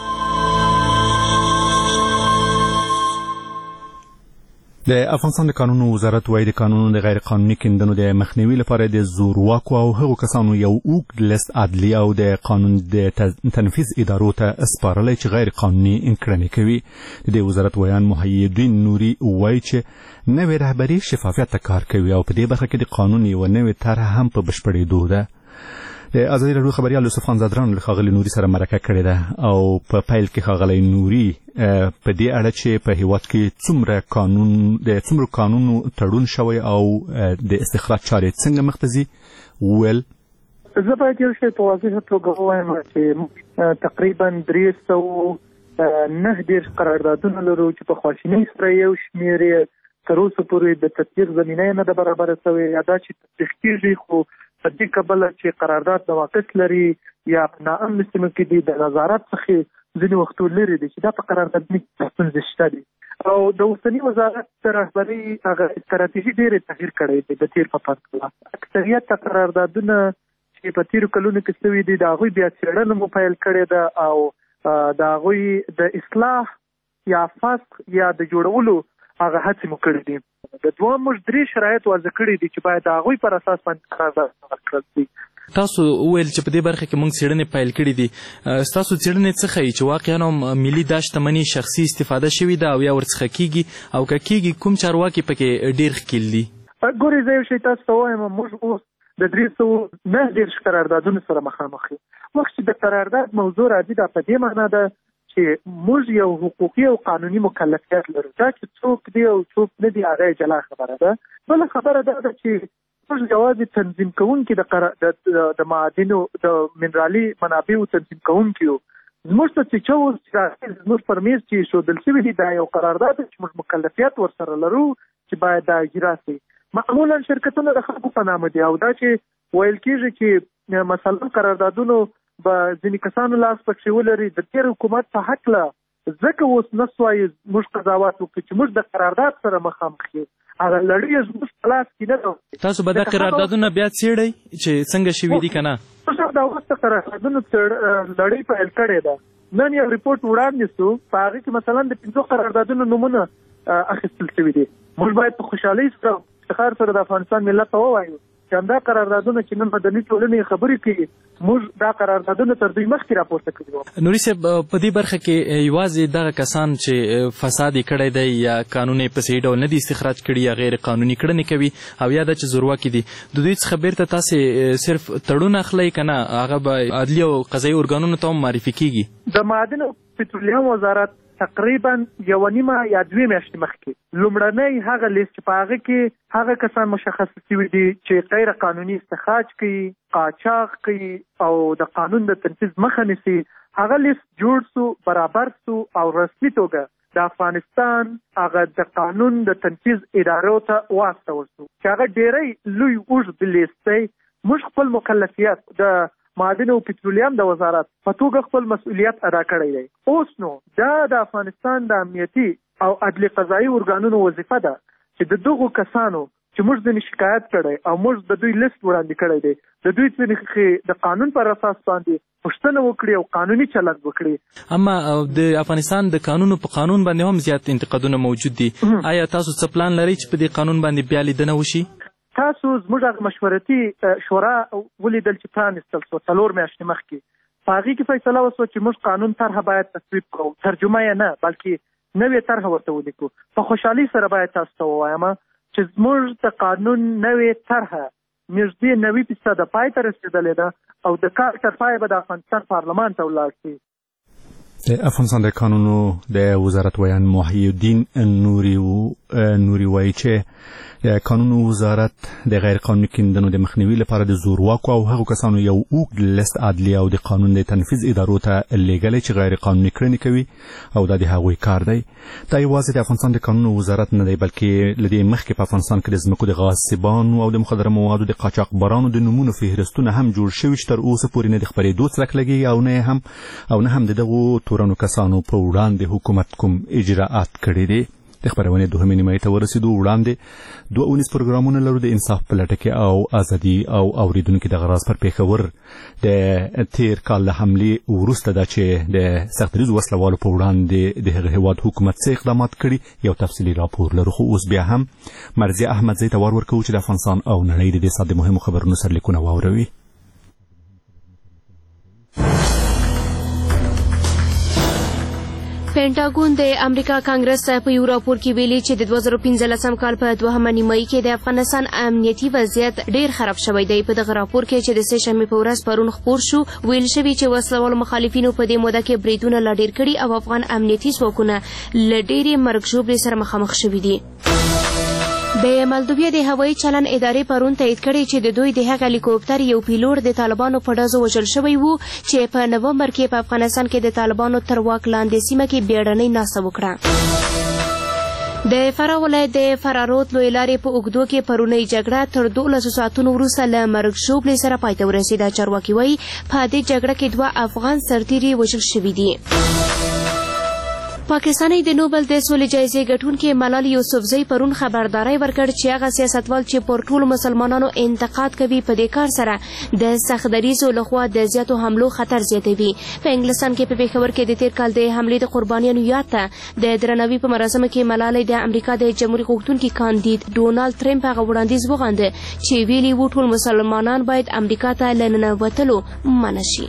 د افغانستان د قانونو وزارت وایي د قانونو د غیر قانوني کیندنو د مخنیوي لپاره د زورواکو او هغو کسانو یو اوږد لیست عدلیه او د قانون د تنفیذ ادارو ته سپارلی چې غیر قانوني کړنې کوي. د دې وزارت ویان محی الدین نوري وایي چې نوې رهبري شفافیت ته کار کوي او په دې برخه کې د قانون یوه نوې طرح هم په بشپړېدو ده. د ازادي راډیو خبریال یوسف خان زادران له ښاغلي نوري سره مرکه کړې ده او په پیل کې ښاغلی نوري په دې اړه چې په هیواد کې څومره قانونو تړون شوی او د استخراج چارې څنګه مخته ځي وویل زه باید یو شی په واضحه توګه ووایم چې تقریبا 309 قراردادونه لرو چې په خواشینۍ سره یو شمېر یې تر اوسه پورې د تطبیق زمینه نه ده برابره شوې، یا دا چې تطبیق کېږي خو په دې کبله چې قرارداد نواقص لري یا په ناامن سیمو کې دي د نظارت څخه ځینې وختونه لرې دي چې دا په قراردادي کې ستونزې شته دي. او د اوسني وزارت د رهبرۍ هغه استراتیژي ډېرې تغییر کړی دی د تېر په پرتله. اکثریت قراردادونه چې په تېرو کلونو کې شوي دي د هغوی بیا څېړنه مو پیل کړې ده او د هغوی د اصلاح یا فسخ یا د جوړولو هغه هڅې مو کړې دي. د دوام موږ 3 شرایط وضع کړي دي چې باید د هغوی پر اساس باندې قرارداد ورکړل شي. تاسو وویل چې په دې برخه کې موږ څېړنې پیل کړي دي. ستاسو څېړنې څه ښیي چې واقعا هم ملي دا شتمني شخصي استفاده شوې ده او یا ورڅخه کېږي او که کېږي کوم چارواکي پکې ډېر ښکیل دي؟ ګورې زه یو شی تاسو ته وایم، موږ اوس د 309 قراردادونو سره مخامخ یو. وخت چې د قرارداد موضوع راځي دا په دې معنا ده چې موږ یو حقوقي او قانوني مکلفیت لرو. دا چې څوک دی او څوک نه دی هغه جلا خبره ده. بله خبره دا ده چې موږ یوازې تنظیم کوونکي د معادنو د منرالي منابعو تنظیم کوونکي یو. زموږ ته چې اوس زموږ پر میز چې ایښودل شوي دي دا یو قرارداد چې موږ مکلفیت ورسره لرو چې باید دا اجرا شي. معمولا شرکتونه د خلکو په نامه دي او دا چې ویل کېږي چې مثلا قراردادونو به ځینې کسانو لاس پکې ولري د تېر حکومت په هکله ځکه اوس نه سوای موږ قضاوت وکړو چې موږ د قرارداد سره مخامخ یو. هغه لړۍ زموږ په لاس کې نه ده. تاسو به دا قراردادونه بیا څېړئ چې څنګه شوي دي که نه؟ موږ دا وروسته قراردادونو لړۍ پیل کړې ده. نن یو ریپورټ وړاندې سو په هغې کې مثلا د 5 قراردادونو نومونه اخیستل شوي دي. موږ باید په خوشحالۍ سره افتخار سره د افغانستان ملت ته ووایو چې همدا قراردادونه چې نن مدني ټولنې خبرې کوي موږ دا قراردادونه تر دوی مخکې راپورته کړي وو. نوري صاحب په دې برخه کې یوازې دغه کسان چې فساد یې کړی دی یا قانون یې په صحیح ډول نه دي استخراج کړي یا غیر قانوني کړنې کوي او یا دا چې زورواکي دي د دوی څخه بیرته تاسې صرف تړون اخلئ که نه هغه به عدلي او قضایي ارګانونو ته هم معرفي کیږي؟ د معادن او پټرولیم وزارت تقریبا 1.5 یا 2 میاشتې مخکې لومړنی هغه لیست چې په هغه کې هغه کسان مشخص شوي دي چې غیر قانوني استخراج کوي، قاچاق کوي او د قانون د تنفیذ مخه نیسي، هغه لیست جوړ سو، برابر سو او رسمي توګه د افغانستان هغه د قانون د تنفیذ ادارو ته واستول سو چې هغه ډېری لوی اوږد لیست دی. موږ خپل مکلفیت د معادن او پټرولیم د وزارت په توګه خپل مسؤلیت ادا کړی دی. اوس نو دا د افغانستان د امنیتي او عدل قضایي ارګانونو وظیفه ده چې د دغو کسانو چې موږ ځینې شکایت کړی او موږ د دوی لیست وړاندې کړی دی د دوی ځینې د قانون پر اساس باندې پوښتنه وکړي او قانوني چلند وکړي. اما د افغانستان د قانونو په قانون باندې هم زیات انتقادونه موجود دي. آیا تاسو څه پلان لرئ چې په دې قانون باندې بیا لیدنه وشي؟ تاسو زموږ هغه مشورتي شورا ولیدل چې پرانستل سو 4 میاشتې مخکې. په هغې کې فیصله وسوه چې موږ قانون طرحه باید تصویب کړو، ترجمه یې نه بلکې نوې طرحه ورته ولیکو. په خوشحالۍ سره باید تاسو ته ووایم چې زموږ د قانون نوې طرحه نږدې 90% پای ته رسېدلې ده او د کار تر پایه به د افغانستان پارلمان ته ولاړ شي. د افغانستان د قانونو د وزارت ویان محی الدین نوري وایي چې قانونو وزارت د غیر قانوني کیندنو د مخنیوي لپاره د زورواکو او هغو کسانو یو اوږد لیست عدلیه او د قانون د تنفیذ ادارو ته لیږلی چې غیر قانوني کړنې کوي او دا د هغوی کار دی. دا یوازې د افغانستان د قانونو وزارت نه دی بلکې له دې مخکې په افغانستان کې د ځمکو د غاصبانو او د مخدره موادو د قاچاقبرانو د نومونو فهرستونه هم جوړ شوي چې تر اوسه پورې نه د خپرېدو څرک لګېږي او نه هم د دغو تورنو کسانو په وړاندې حکومت کوم اجراءات کړي دي. د خپرونې دوهمې نیمایي ته ورسېدو وړاندې 2 پروګرامونه لرو د انصاف په لټه کې او ازادي او اوریدونکو دغه راز پر پیښور د تیر کال له حملې وروسته ده چې د سختدریزو وسلوالو په وړاندې د هغه هېواد حکومت څه اقدامات کړي. یو تفصیلي راپور لرو خو اوس بیا هم مرضیه احمدزی ته ورکوو چې د افغانستان او نړۍ د دې ساعت د مهمو خبرونو سرلیکونه واوروي. پینټاګون د امریکا کانګرس په یو راپور کې ویلي چې د 2015 کال په دوهمه نیمایي کې د افغانستان امنیتي وضعیت ډیر خراب شوی دی. په دغه راپور کې چې د سه شنبې په ورځ پرون خپور شو ویل شوي چې وسلوالو مخالفینو په دې موده کې بریدونه لا ډیر کړي او افغان امنیتي ځواکونه له ډیرې مرګ ژوبلې سره مخامخ شوي دي. د مالدوبیا د هوایي چلن ادارې پرون تایید کړی چې د دوی د هغه هلیکوپټر یو پیلوټ د طالبانو په ډزو وژل شوی وو چې په نومبر کې په افغانستان کې د طالبانو تر واک لاندې سیمه کې بیړنۍ ناسته وکړه. د فراه ولایت د فرارود لوی لارې په اوږدو کې پرونۍ جګړه تر 12 ساعتونو وروسته له مرګ ژوبلې سره پای ته ورسېده. چارواکي وایي په دې جګړه کې 2 افغان سرتیري وژل شوي دي. پاکستاني د نوبل د سولې جایزې ګټونکي ملال یوسفزۍ پرون خبرداری ورکړ چې هغه سیاستوال چې پر ټولو مسلمانانو انتقاد کوي په دې کار سره د سختدریزو لخوا د زیاتو حملو خطر زیاتوي. په انګلستان کې په پیښور کې د تیر کال د حملې د قربانیانو یاد ته د درناوي په مراسمو کې ملالۍ د امریکا د جمهوریت غوښتونکي کاندید ډونالد ټرمپ هغه وړاندیز وغانده چې ویلي وو ټول مسلمانان باید امریکا ته له ننوتلو منع شي.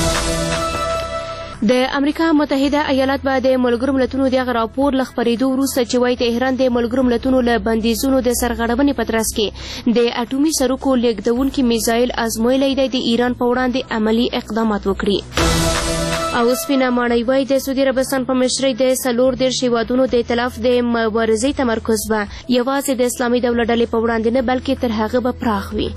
د امریکا متحده ایالات به د ملګرو ملتونو دغه راپور له خپرېدو وروسته چې وایي تهران د ملګرو ملتونو له بندیزونو د سرغړونې په ترڅ کې د اټومي سرکو لیږدونکي میزایل ازمویلی دی د ایران په وړاندې عملي اقدامات وکړي. او سپینه ماڼۍ وایي د سعودي عربستان په مشرۍ د 14 هیوادونو د ائتلاف د مبارزې تمرکز به یوازې د اسلامي دولت ډلې په وړاندې نه بلکې تر هغه به پراخ وي.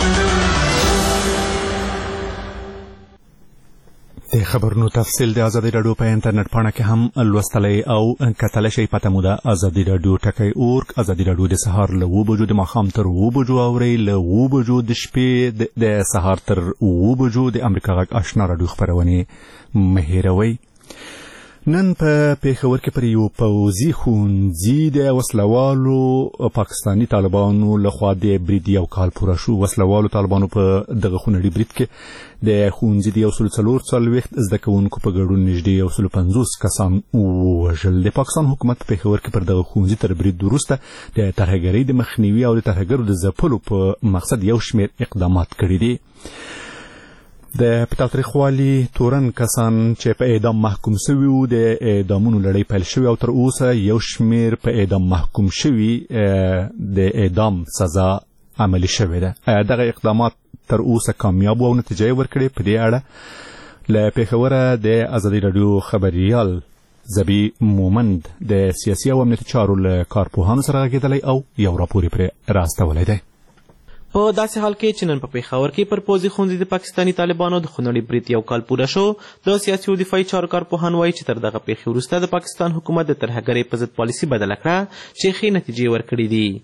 د خبرونو تفصیل د ازادي راډیو په انټرنیټ پاڼه کې هم لوستلی او کتلی شئ. پته مو ده ازادي راډیو ټکی اورګ. ازادي راډیو د سهار له 7 بجو د ماښام تر 7 بجو اورئ، له 7 بجو د شپې د سهار تر 7 بجو د امریکا غږ آشنا راډیو خپرونې مه هېروئ. نن په پیښور کې پر یو پوځي ښوونځي د وسلوالو پاکستاني طالبانو لخوا د برید یو کال پوره شو. وسلوالو طالبانو په دغه خونړي برید کې د ښوونځي د 144 زده کوونکو په ګډون نږدې 150 کسان ووژل. د پاکستان حکومت په پیښور کې پر دغه ښوونځي تر برید وروسته د ترهګرۍ د مخنیوي او د ترهګرو د ځپلو په مقصد یو شمېر اقدامات کړي دي. د تاوتریخوالي تورن کسان چې په اعدام محکوم شوي وو د اعدامونو لړۍ پیل شوې او تر اوسه یو شمېر په اعدام محکوم شوي د اعدام سزا عملي شوې ده. دغه اقدامات تر اوسه کامیاب او نتیجه ورکړې. په دې اړه له پیښوره د ازادي راډیو خبریال زبی مومند د سیاسي او امنیتي چارو له کارپوهانو سره غږېدلی او یو راپور یې پرې راستولی دی. په داسې حال کې چې نن په پیښور کې پر پوځي ښوونځي د پاکستاني طالبانو د خونړي برید یو کال پوره شو، د سیاسي او دفاعي چارو کارپوهان وایي چې تر دغه پیښې وروسته د پاکستان حکومت د ترهګرۍ په ضد پالیسي بدله کړه چې ښې نتیجې ورکړې دي.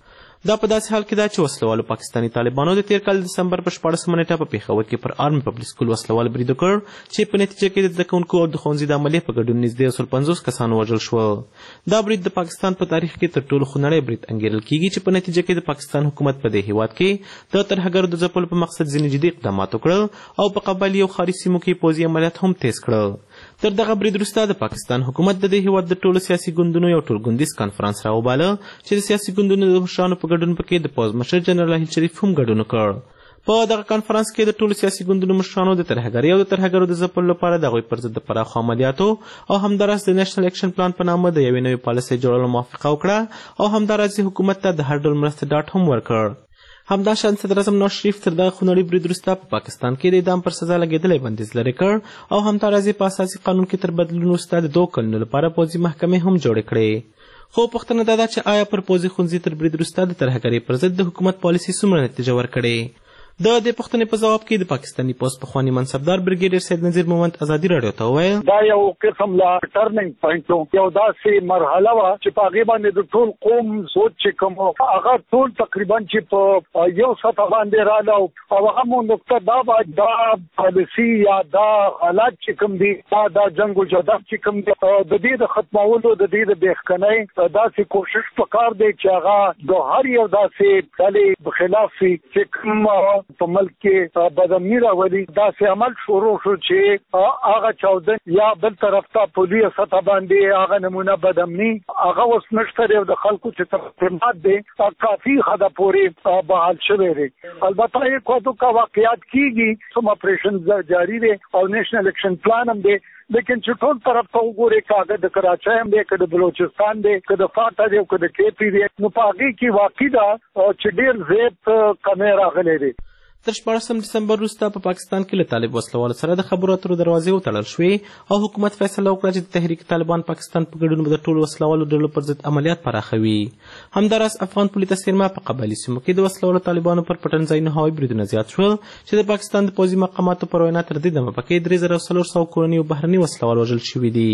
دا په داسې حال کې ده چې وسلوالو پاکستاني طالبانو د تیر کال د دسمبر په 14 نیټه په پېښور کې پر آرمي پبلیک سکول وسلوال برید وکړ چې په نتیجه کې د زده کوونکو او د ښوونځي د عملیې په ګډون نږدې 150 کسان وژل شول. دا برید د پاکستان په تاریخ کې تر ټولو خونړی برید انګیرل کیږي چې په نتیجه کې د پاکستان حکومت په دې هیواد کې د ترهګرو د ځپلو په مقصد ځینې جدي اقدامات وکړل او په قبایلي او ښاري سیمو کې پوځي عملیات هم تیز کړل. تر دغه برید وروسته د پاکستان حکومت د دې هیواد د ټولو سیاسي ګوندونو یو ټولګوندیز کانفرنس راوباله چې د سیاسي ګوندونو د مشرانو په ګډون پکې د پوځ مشر جنرال اهیل شریف هم ګډون وکړ. په دغه کانفرنس کې د ټولو سیاسي ګوندونو مشرانو د ترهګرۍ او د ترهګرو د ځپلو لپاره د هغوی پر ضد د پراخو عملیاتو او همداراز د نیشنل اکشن پلان په نامه د یوې نوې پالیسۍ جوړولو موافقه وکړه او همداراز حکومت ته د هر ډول مرستې ډاډ هم ورکړ. همداشان صدراعظم نواز شریف تر دغه خونړي برید وروسته په پاکستان کې د اعدام پر سزا لګېدلی بندیز لرې کړ او همداراز په اساسي قانون کې تر بدلون وروسته د 2 کلونو لپاره پوځي محکمې هم جوړې کړې. خو پوښتنه دا ده چې آیا پر پوځي ښوونځي تر برید وروسته د ترهګرۍ پر ضد د حکومت پالیسي څومره نتیجه ورکړې؟ د دې پوښتنې په ځواب کې د پاکستاني پوځ پخواني منصبدار بریګیډیر سید نذیر مومند ازادي راډیو ته وویل دا یو قسم لا ټرننګ پوینټ و، یو داسې مرحله وه چې په هغې باندې د ټول قوم سوچ چې کوم هغه ټول تقریبا چې په یو سطح باندې راغله او هغه مو نقطه دا وه دا پالیسي یا دا حالات چې کوم دي دا جنګ و جدل چې کوم دي د دې د ختمولو د دې د بېخکنۍ داسې کوشش پکار دی چې هغه د هر یو داسې ډلې بخلاف وي چې کوم په ملک کې بدامني راولي. داسې عمل شروع شو چې هغه چاودن یا بل طرف ته پولیس سطح باندې هغه نمونه بدامني هغه اوس نشته دی او د خلکو چې تقریبات دی کافي حده پورې بحال شوی دی. البته یک وخت واقعیات کیږي کوم اپریشن جاری دی او نیشنل اکشن پلان هم دی، لیکن چې ټول طرف ته وګورئ که د کراچۍ هم دی که د بلوچستان دی که د فاټا دی که د کې پی دی نو په هغې کې واقع ده چې ډېر زیات کمی راغلی دی. تر 14 دسمبر وروسته په پاکستان کې له طالب وسلوالو سره د خبرو اترو دروازې وتړل شوې او حکومت فیصله وکړه چې د تحریک طالبان پاکستان په ګډون به د ټولو وسلوالو ډلو پر ضد عملیات پراخوي. همداراز افغان پولي څیرمه په قبایلي سیمو کې د وسلوالو طالبانو پر پټن ځایونو هوایي بریدونه زیات شول چې د پاکستان د پوځي مقاماتو پر وینا تر دې دمه پکې 3400 کورني او بهرني وسلوال وژل شوي دي.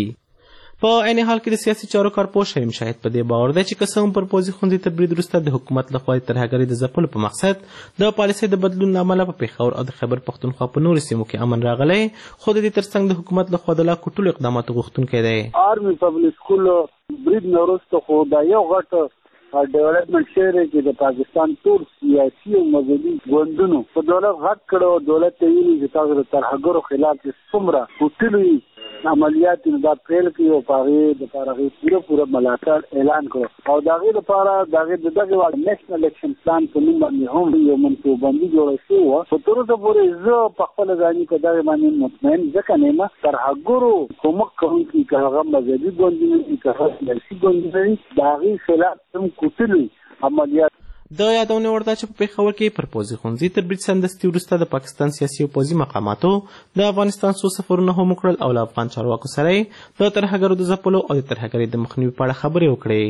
په عین حال کې د سیاسي چارو کارپوه شریم شاهد په دې باور دی چې که څه هم پر پوځي ښوونځي تر برید وروسته د حکومت لخوا د ترهګرۍ د ځپلو په مقصد د پالیسۍ د بدلون له امله په پېښور او د خیبر پښتونخوا په نورو سیمو کې امن راغلی، خو د دې تر څنګ د حکومت لخوا د لا ټولو اقداماتو غوښتونکی دی. آرمي پبلیک سکول برید نه وروسته خو دا یو غټ ډیولپمنټ شوی چې د پاکستان ټول سیاسي او مذهبي ګوندونو په دولت غږ کړی، دولت ته ویلي چې تاسو د ترهګرو خلاف چې څومره وتلي عملیات دا پیل کړي او په هغې دپاره هغې پوره ملاتړ اعلان کړو او د هغې دپاره د هغې د دغې نیشنل اکشن پلان په نوم باندې هم یو منصوببندي جوړه شوې وه. خو تر اوسه پورې زه په خپله ځاني په دغې باندې مطمئن ځکه نه یم ترهګرو کومک کوونکي که هغه مذهبي ګوندونه دي که هغه سیاسي ګوندونه دي د هغې خلاف هم کوټلي عملیات. د یادونې وړ ده چې په پېښور کې پر پوځي ښوونځي تر برید سمدستي وروسته د پاکستان سیاسي او پوځي مقاماتو د افغانستان څو سفرونه هم وکړل او له افغان چارواکو سره یې د ترهګرو د ځپلو او د ترهګرۍ د مخنیوي په اړه خبرې وکړې.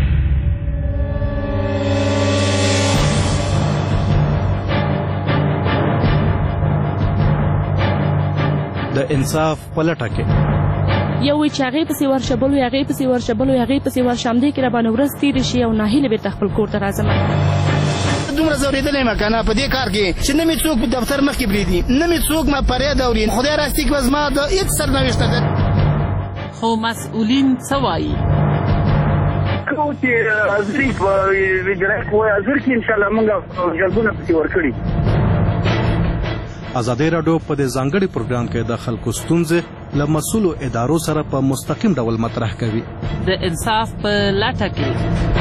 د انصاف په لټه کې یو وی چې هغې پسې ورشبلو هغې پسې ورشبلو هغې پسې ورشم دې کې راباندې ورځ تېرې شي او ناهیلې بېرته خپل کور ته راځم. دومره ځورېدلی یم که نه په دې کار کې چې نه مې څوک په دفتر مخکې بریدي، نه مې څوک ما فریاد اوري. خدای راستي کې به زما د هېڅ سرنوشته ده. خو مسؤلین څه وایي؟ کوم چې حاضري په وجرایت وایي حاضر کړي انشاءالله موږ جلبونه پسې ورکړي. ازادي راډیو په دې ځانګړي پروګرام کې د خلکو ستونزې له مسؤلو ادارو سره په مستقیم ډول مطرح کوي. د انصاف په لټه کې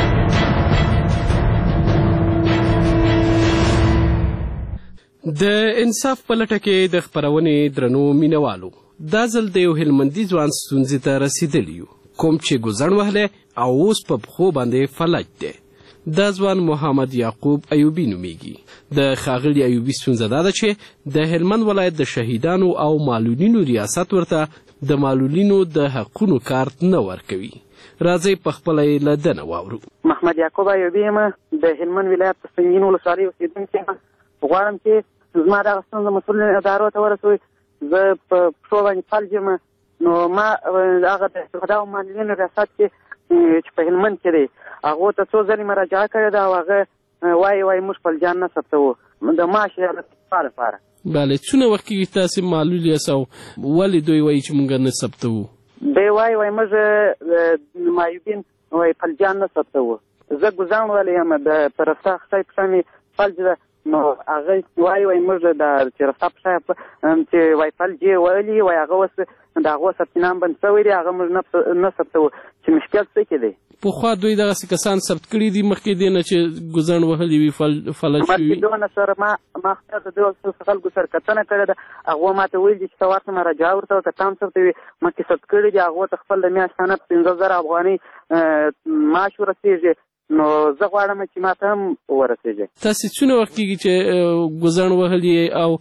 د انصاف په لټه کې د خپرونې درنو مینوالو، دا ځل د یو هلمندي ځوان ستونزې ته رسېدلي یو کوم چې ګوزڼ وهلی او اوس په پښو باندې فلج دی. دا ځوان محمد یعقوب ایوبي نومیږي. د ښاغلي ایوبي ستونزه دا ده چې د هلمند ولایت د شهیدانو او معلولینو ریاست ورته د معلولینو د حقونو کارت نه ورکوي. راځئ په خپله یې له دنه واورو. محمد یعقوب ایوبي یم، د هلمند ولایت په سنګین ولسوالۍ اوسېدونکی یم. غواړم چې زما دغه ستونزه مسؤلو ادارو ته ورسوي. زه په پښو باندې فلج یم، نو ما هغه د شهدا او معلولینو ریاست کې چې په هلمند کې دی هغو ته څو ځلې مراجعه کړې ده او هغه وای موږ خپل جان نه ثبتوو د معاش یا د دفاع لپاره. بله څونه وخت کېږي تاسې معلول یاست او ولې دوی وایي چې موږ نه ثبتوو؟ دی وای موږ معیوبین وای خپل جان نه ثبتوو. زه ګزان ولی یم د په رفتا خصای پښه مې فلج ده نو هغه وای موږ د چې رفتا پښه چې وای فلج ویلي وای هغه اوس د هغو ثبتنام بند شوی دی هغه موږ نه ثبتوو چې مشکل څه کې دی. پخوا دوی دغسې کسان ثبت کړي دي مخکې دې نه چې ګزن وهلي وي فلج شوي وي؟ مخکې دونه سره ما خپله د دغو خلکو سره کتنه کړې ده هغو ما ته ویل دي چې ته ورته مراجعه ورته وکړه که تا هم ثبتوي مخکې ثبت کړي دي هغو ته خپل د میاشت سند 15,000 افغانۍ معاش ورسېږي نو زه غواړم چې ما ته هم ورسېږي. تاسې څونه وخت کېږي چې ګزن وهلي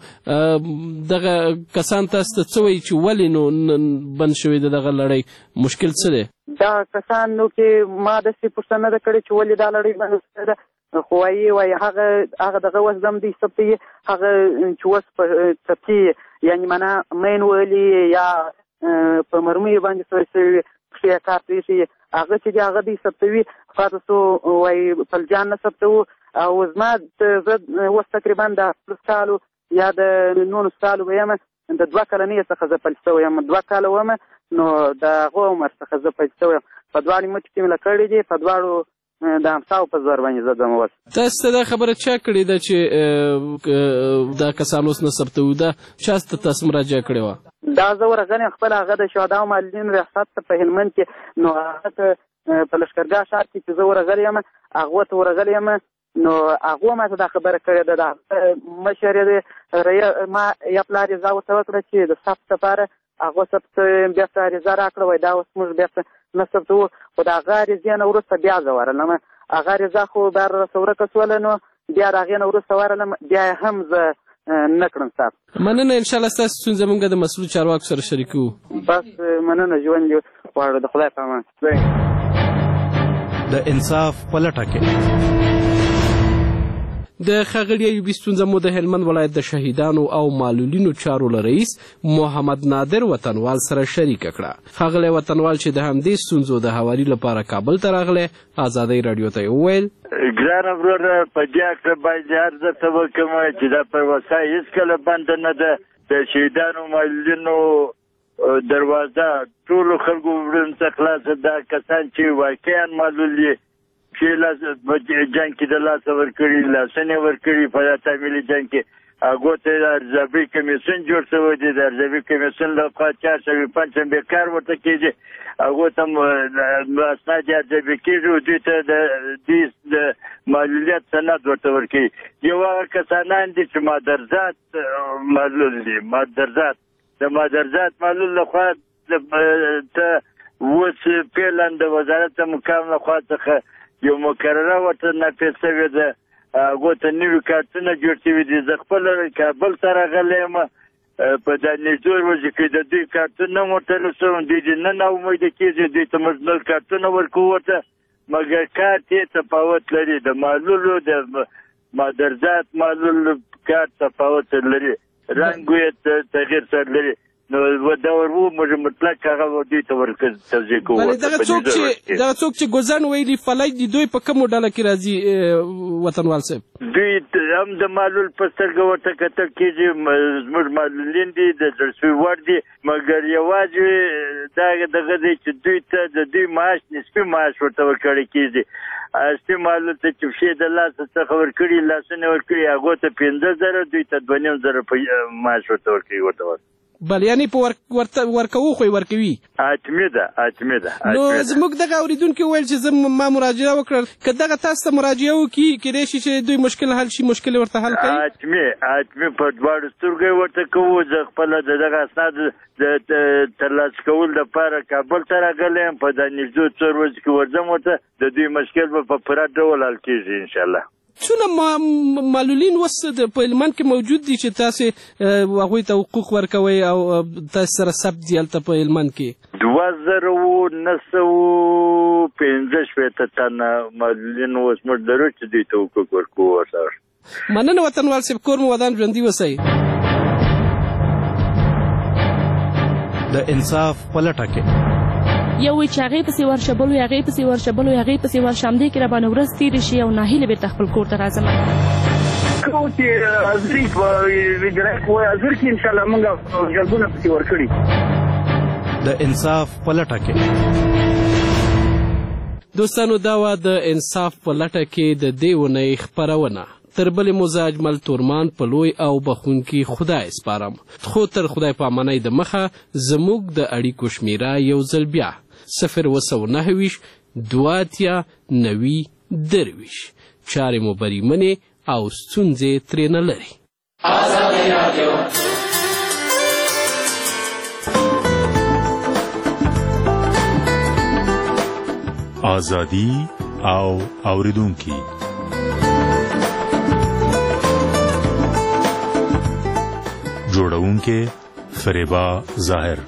او دغه کسان تاسو ته څه وایي چې ولې نو بند شوی د دغه لړۍ مشکل څه دی؟ دا کسان نو کې ما داسې پوښتنه ده کړې چې ولې دا لړۍ بنده شوې ده خو وایي هغه دغه اوس دم دوی ثبتوي هغه چې اوس په ثبتي یعنې معنا مین وهلي یا په مرمیو باندې سوی شوي پښې یې کار پرې شي هغه چې دی هغه دوی ثبتوي پاته څو وایي خپل جان نه ثبتوو او زما زه اوس تقریبا د 15 کالو یا د 19 کالو به یم د 2 کلنۍ څخه زه پلج شوی یم 2 کاله وم نو د هغو عمر څخه زه پلج شوی یم په دواړو مټو کې مې لکړې دي په دواړو د همساو په زور باندې زه ځم اوس. تاسو ته دا خبره چا کړې ده چې دا کسان اوس نه ثبتوو دا چا ته تاسو مراجعه کړې وه؟ دا زه ورغلی یم خپل هغه د شهدا او معلولین ریاست ته په هلمند کې نو هغه ته په لښکرګاه ښار کې چې زه ورغلی یم هغو ته ورغلی یم نو هغو ما ته دا خبره کړې ده د مشر یې ما یا پلار یې زه ورته وکړه چې د ثبت لپاره هغو ثبت بېرته عریضه راکړه وایي دا اوس موږ بېرته نه ثبتوو خو د هغه عریضې نه وروسته بیا زه ورغلم هغه عریضه خو بیا راسه ورکه شوله نو بیا د هغې نه وروسته ورغلم بیا یې هم زه نه کړم صاحب. مننه انشاءالله ستاسو ستونزه موږ د مسؤلو چارواکو سره شریکوو. بس مننه ژوند دې غواړو د خدای په امان. د انصاف په لټه کې د ښاغلي ایوبي ستونزه مو د هلمند ولایت د شهیدانو او معلولینو چارو له رئیس محمد نادر وطنوال سره شریکه کړه. ښاغلی وطنوال چې د همدې ستونزو د هواري لپاره کابل ته راغلی ازادۍ راډیو ته یې وویل ګرانه وروره په دې هکله باید هر درته وکړم چې دا پروسه هېڅکله بنده نه ده. د شهیدانو معلولینو دروازه ټولو خلکو وړاندې خلاصه ده. کسان چې واقعا معلول دي چې په جنګ کې د لاسه ورکړي لاسنې ورکړي په دا تعمیلي جنګ کې هغو ته د ارزیابۍ کمیسیون جوړ شوی دی. د ارزیابۍ کمیسیون لخوا 405 بیکار ورته کېږي هغو ته اسناد ارزیابي کېږي او دوی ته د معلولیت سند ورته ورکوي. یو هغه کسانان دي چې مادرزاد معلول دي. د مادرزاد معلول لخوا ته اوس فعلا د وزارت مقام لخوا څخه یو مقرره ورته نافذ شوې ده هغو ته نوي کارتونه جوړ شوي دي. زه خپله کابل ته راغلی یم په دا نږدې ورځو کې د دوی کارتونه ورته رسوم دوی دې نه ناامیده کېږي دوی ته موږ نور کارتونه ورکوو ورته مګر کارت یې تفاوت لري. د معلولو د مادرزاد معلول کارت تفاوت لري رنګ یې تغییر سره لري نو دا ورو موږ مطلق هغه دوی ته توضیح کوو. دغه څوک چې ګوزن ویلي فلج دي دوی په کومو ډله کې راځي وطنوال صاحب؟ دوی هم د معلول په سترګه ورته کتل کېږي. زموږ معلولین دي د زړه سوي وړ دي مګر یوازې دغه دی چې دوی ته د دوی معاش نسبي معاش ورته ورکړی کېږي. اصلي معلول ته چې پښې د لاسه څخه ورکړي لاسونه ورکړي هغو ته 15,000 دوی ته 2,500 معاش ورته ورکوي ورته بل یعنی په ورکوو خو یې ورکوي. حتمي ده. نو زموږ دغه اورېدونکي وویل چې ما مراجعه وکړل که دغه تاسو ته مراجعه وکړي کیدای شي چې دوی مشکل حل شي مشکل یې ورته حل کوي. حتمي په دواړو سترګو یې ورته کوو. زه خپله د دغه اسناد د ترلاسه کولو لپاره کابل ته راغلی یم په دا نږدې 2 ورځو کې ورځم ورته د دوی مشکل به په پوره ډول حل کېږي انشاءالله. څونه معلولین اوس په هلمند کې موجود دي چې تاسې هغوی ته حقوق ورکوئ او تاسې سره ثبت دي هلته په هلمند کې؟ 2,915 تنه معلولین اوس موږ لرو چې دوی ته حقوق ورکوو ورسره. مننه وطنوال صاحب کور مو ودان ژوندي اوسئ. د انصاف په لټه کې یو وی چې هغې پسې ورشه بل وی هغې پسې ورشه بل وی هغې پسې ورشه همدې کې راباندې ورځ تېرې شي او ناهیلې بېرته خپل کور ته راځمه کوم چې ازري په ویجرای کوی ازر کې ان شاء الله موږ جلبونه پسې ورکړي د انصاف په لټه کې دوستانو دا وه د انصاف په لټه کې د دې اونۍ خپرونه تر بلې موزه اجمل تورمان په لوی او بخونکي خدای سپارم خو تر خدای په امانۍ د مخه زموږ د اړیکو شمیره یو ځل بیا 029 2 چارې مو بریمنې او ستونزې ترې نه لري. ازادي راډیو ازادي او اوریدونکي جوړونکي فریبا ظاهر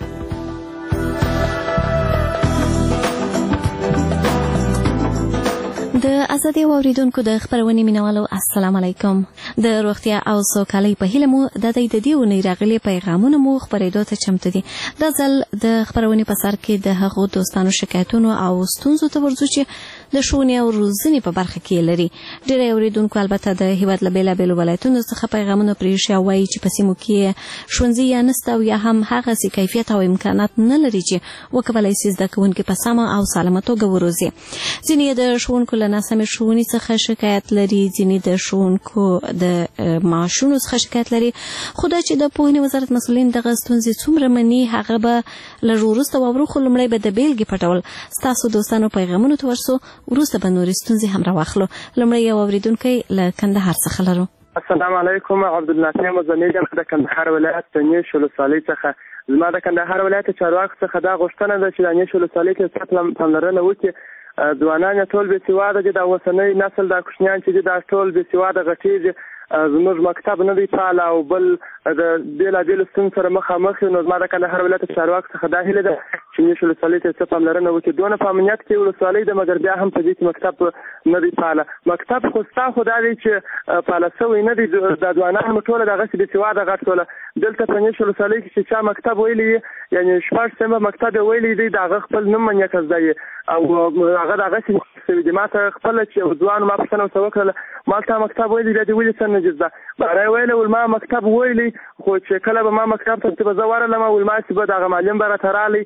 د ازادي اوریدونکو د خبرونې مینوالو السلام علیکم. د روغتیا او سوکالۍ په هیله مو د دې اونۍ راغلي پیغامونه مو خپرېدو ته چمتو دي. دا ځل د خبرونې په سر کې د هغو دوستانو شکایتونو او ستونزو ته ورځو چې د ښوونې او روزنې په برخه کې لري. ډېری اوریدونکو البته د هیواد له بېلابېلو ولایتونو څخه پیغامونه پرېښي او وایي چې په سیمو کې ښوونځي یا نسته او یا هم هغسې کیفیت او امکانات نه لري چې وکولی شي زده کوونکي په سمه او سالمه توګه وروزي. ځینې د ښوونکو له ناسمې ښوونې څخه شکایت لري، ځینې د ښوونکو د معاشونو څخه شکایت لري. خو دا چې د پوهنې وزارت مسؤلین دغه ستونزې څومره مني هغه به لږ وروسته واورو، خو لومړی به د بېلګې په ډول ستاسو دوستانو پیغامونو ته ورسو، وروسته به نورې ستونزې هم راواخلو. لومړی یو اورېدونکی له کندهار څخه لرو. السلام علیکم. عبدالنافع مزني یم د کندهار ولایت د نیش ولسوالۍ څخه. زما د کندهار ولایت چارواکو څخه دا غوښتنه ده چې د نیش ولسوالۍ کې سخت پاملرنه وکړي. ځوانان یې ټول بېسواده دي، دا اوسنی نسل دا کوچنیان چې دي دا ټول بېسواده غټېږي. زموږ مکتب نه دی فعال او بل د بېلابېلو ستونزو سره مخامخ یو. نو زما د کندهار ولایت چارواکو څخه دا هیله ده چې نیش ولسوالۍ ته څه پاملرنه وکړي. دونه په امنیت کې ولسوالۍ ده مګر بیا هم په دې کې مکتب نه دی فعاله. مکتب خو ستا خو دا دی چې فعاله سوی نه دی. دا ځوانان مو ټوله دغسې بېسواده غټ ټوله دلته په نیش ولسوالۍ کې چې چا مکتب ویلی یعنې شپږ سمه مکتب یې ویلی دی د هغه خپل نوم منیکه زده یې او هغه دغسې سوي دي. ما ته خپله چې ځوان ما پوښتنه ورته وکړله ما تا مکتب ویلی بیا دې ولې څه نه دي زده؟ باره یې ویله ول ما مکتب ویلی خو چې کله به ما مکتب ته چې به زه ورغلم ول ما چې به دغه معلم به راته راغلی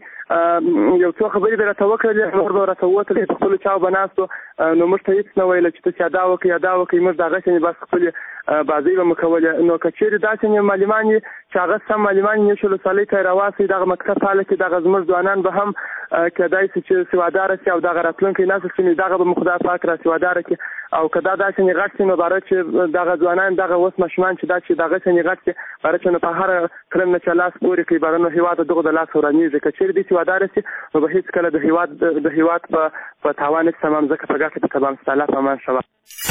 یو څو خبرې به راته وکړلې نور به راته ووتلې په خپلو چاو به ناست وو. نو موږ ته هېڅ نه ویله چې تاسې ادا وکړئ ادا وکړئ. موږ دغسې بس خپلې بازۍ به مو کولې. نو که چېرې داسې معلمان یې چې هغه سم معلمان یې نیش ولسوالۍ ته یې راواستئ دغه مکتب فعاله کړي دغه زموږ ځوانان به هم کېدای شي چې سواداره شي او دغه راتلونکی نسل چې دغه به مو خدای پاک را سواداره کړي. او که دا داسې غټ شي نو باره چې دغه ځوانان دغه اوس ماشومان چې دا چې دغسې غټ شي باره چې نو په هره کلم نه چې لاس پورې کړي باره نو هېواد دغه د لاس ورانېږي. که چېرې دې سواداره شي نو به هېڅکله د هېواد په تاوان هېڅ تمام ځکه په ګټه به تمام شي. الله په امان شوه.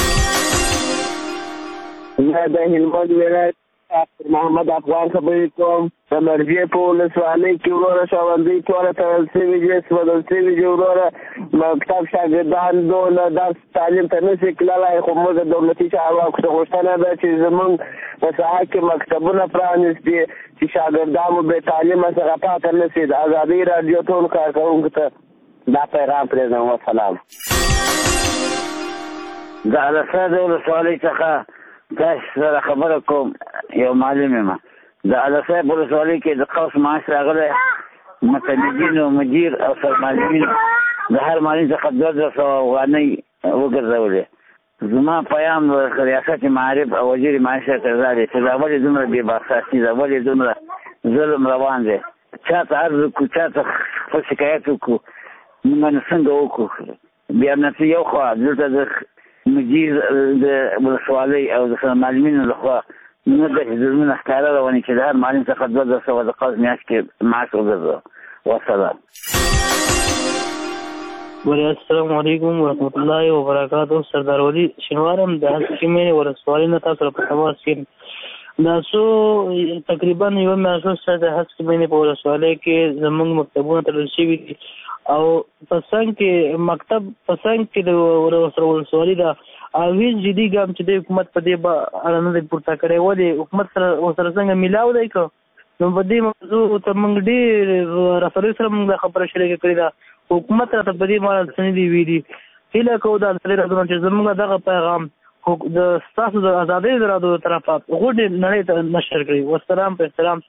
زه د هلمند ولایت محمد افغان خبرې کوم. د مرجې په ولسوالۍ کې وروره ښوونځي ټوله تړل سوي دي، سوځل سوي دي. وروره مکتب شاګردان دونه درس تعلیم ته نه شي تللی. خو موږ د دولتي چارواکو څخه غوښتنه ده چې زموږ په ساحه کې مکتبونه پرانیستي چې شاګردان مو بې تعلیمه څخه پاته نه شي. د ازادۍ راډیو ټولو کارکوونکو ته دا پیغام پرېږدم. وسلام. د الفا د ولسوالۍ څخه تاسو سره خبره کوم. یو معلم یم. د الفا په ولسوالۍ کې د قوس معاش راغلی. متمدین او مدیر او سرمعلمین د هر معلم څخه 200 افغانۍ وګرځولې. زما پیام د ریاست معارف او وزیر معاشرت ته راځي چې دا ولې دومره بې باساسي ده، ولې دومره ظلم روان دی. چا ته عرض وکړو، چا ته خپل شکایت وکړو، موږ نو څنګه وکړو؟ بې امنیتي یو خوا دلته د مدیر د ولسوالۍ او د سرمعلمینو لخوا نه داسې ظلمونه ښکاره روانې چې د هر معلم څخه 200 د قوس میاشت کې معاش وګرځوه. وسلام. السلام علیکم ورحمۃ اللہ وبرکاتہ. سردار ولی شنوارم د حکیمې ولسوالۍ نه تاسو په تماس کې دا څو تقریبا یو میاشت سره د حکیمې په ولسوالۍ کې زموږ مکتبونه تړل شوي دي او په څنګ کې مکتب په څنګ کې د ولسوالۍ دا اویز جدي ګام چې د حکومت په دې اړه نه دی پورته کړی. ولې حکومت سره څنګه میلاو دی که نو په دې موضوع ته موږ ډېر رسنیو سره موږ خبره شریکه کړې ده حکومت راته په دې باندې څه نه دي ویلي. هیله کوو د ازادۍ راډیو چې زموږ دغه پیغام د ستاسو د ازادۍ راډیو طرفه غوډې نړۍ ته نشر کړي. والسلام په احترام.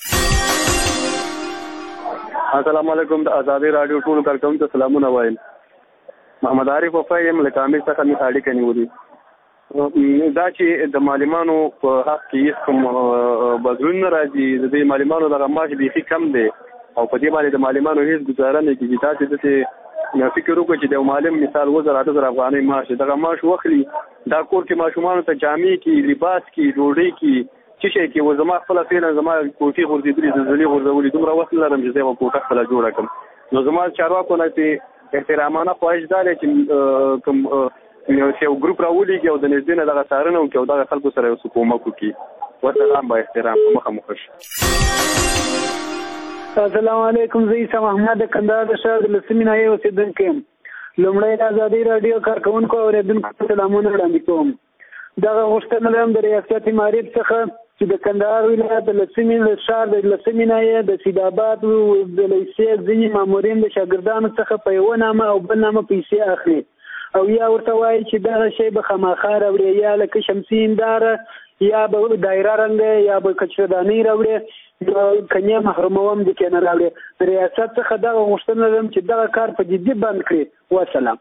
السلام علیکم. د ازادۍ راډیو ټولو کارکوونکو ته سلامونه وایم. محمد عارف وفای یم له کامل څخه مې اړیکه نیولې. دا چې د معلمانو په حق کې هیڅ کوم بدلون نه راځي. د دې معلمانو دغه معاش بیخي کم دی او په دې باندې د معلمانو هیڅ ګزاره نه کېږي. تاسې داسې فکر وکړئ چې د معلم مثال 8,000 افغانۍ معاش دغه معاش واخلي، دا کور کې ماشومانو ته جامې کې، لباس کې، ډوډۍ کې، څه شی کې. و زما خپله فعلا زما کوټې غورځېدلې، زلزلې غورځولې، دومره وخت نه لرم چې زه به کوټه خپله جوړه کړم. نو زما چارواکو نه چې احترامانه خواهش دا دی چې کوم یو ګروپ راولېږي او د نږدې نه دغه څارنه وکړي او دغه خلکو سره یو څه کومک وکړي. والسلام با احترام. په مخه مو ښه شي. السلام علیکم. زه عیسی محمد د کندهار د ښار د لسمې ناحیې اوسېدونکی یم. لومړی د ازادۍ راډیو کارکوونکو او اورېدونکو ته سلامونه وړاندې کوم. دغه غوښتنه لرم د ریاست معارف څخه چې د کندهار ولایت د لسمې ښار د لسمې ناحیې د سیدآباد د لیسې ځینې مامورین د شاګردانو څخه په یوه نامه او بل نامه پیسې اخلي او یا ورته وایي چې دغه شی به خامخا راوړي، یا لکه شمسي هنداره، یا به دایره رنګ، یا به کچردانۍ راوړي، کنیا محروموم د کې نه راوړي. د ریاست څخه دغه غوښتنه لرم چې دغه کار په جدي بند کړي. والسلام.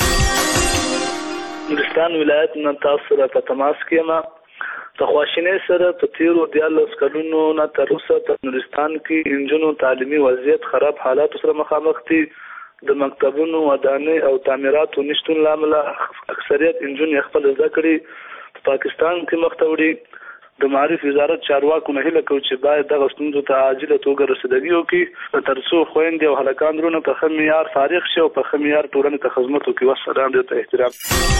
نورستان ولایت نه تاسو سره په تماس کې یم. د خواشینۍ سره په تیرو 14 کلونو نه تر اوسه په نورستان کې انجونو تعلیمي وضعیت خراب حالاتو سره مخامخ دي. د مکتبونو ودانۍ او تعمیراتو نشتون له امله اکثریت انجونې خپل زده کړې په پاکستان کې مخ ته وړي. د معارف وزارت چارواکو نه هیله کوي چې باید دغه ستونزو ته عاجله توګه رسیدګي وکړي تر څو خویندې او هلکان وروڼه په ښه معیار فارغ شي او په ښه معیار ټولنې ته خدمت وکړي. والسلام. ډېر ته احترام.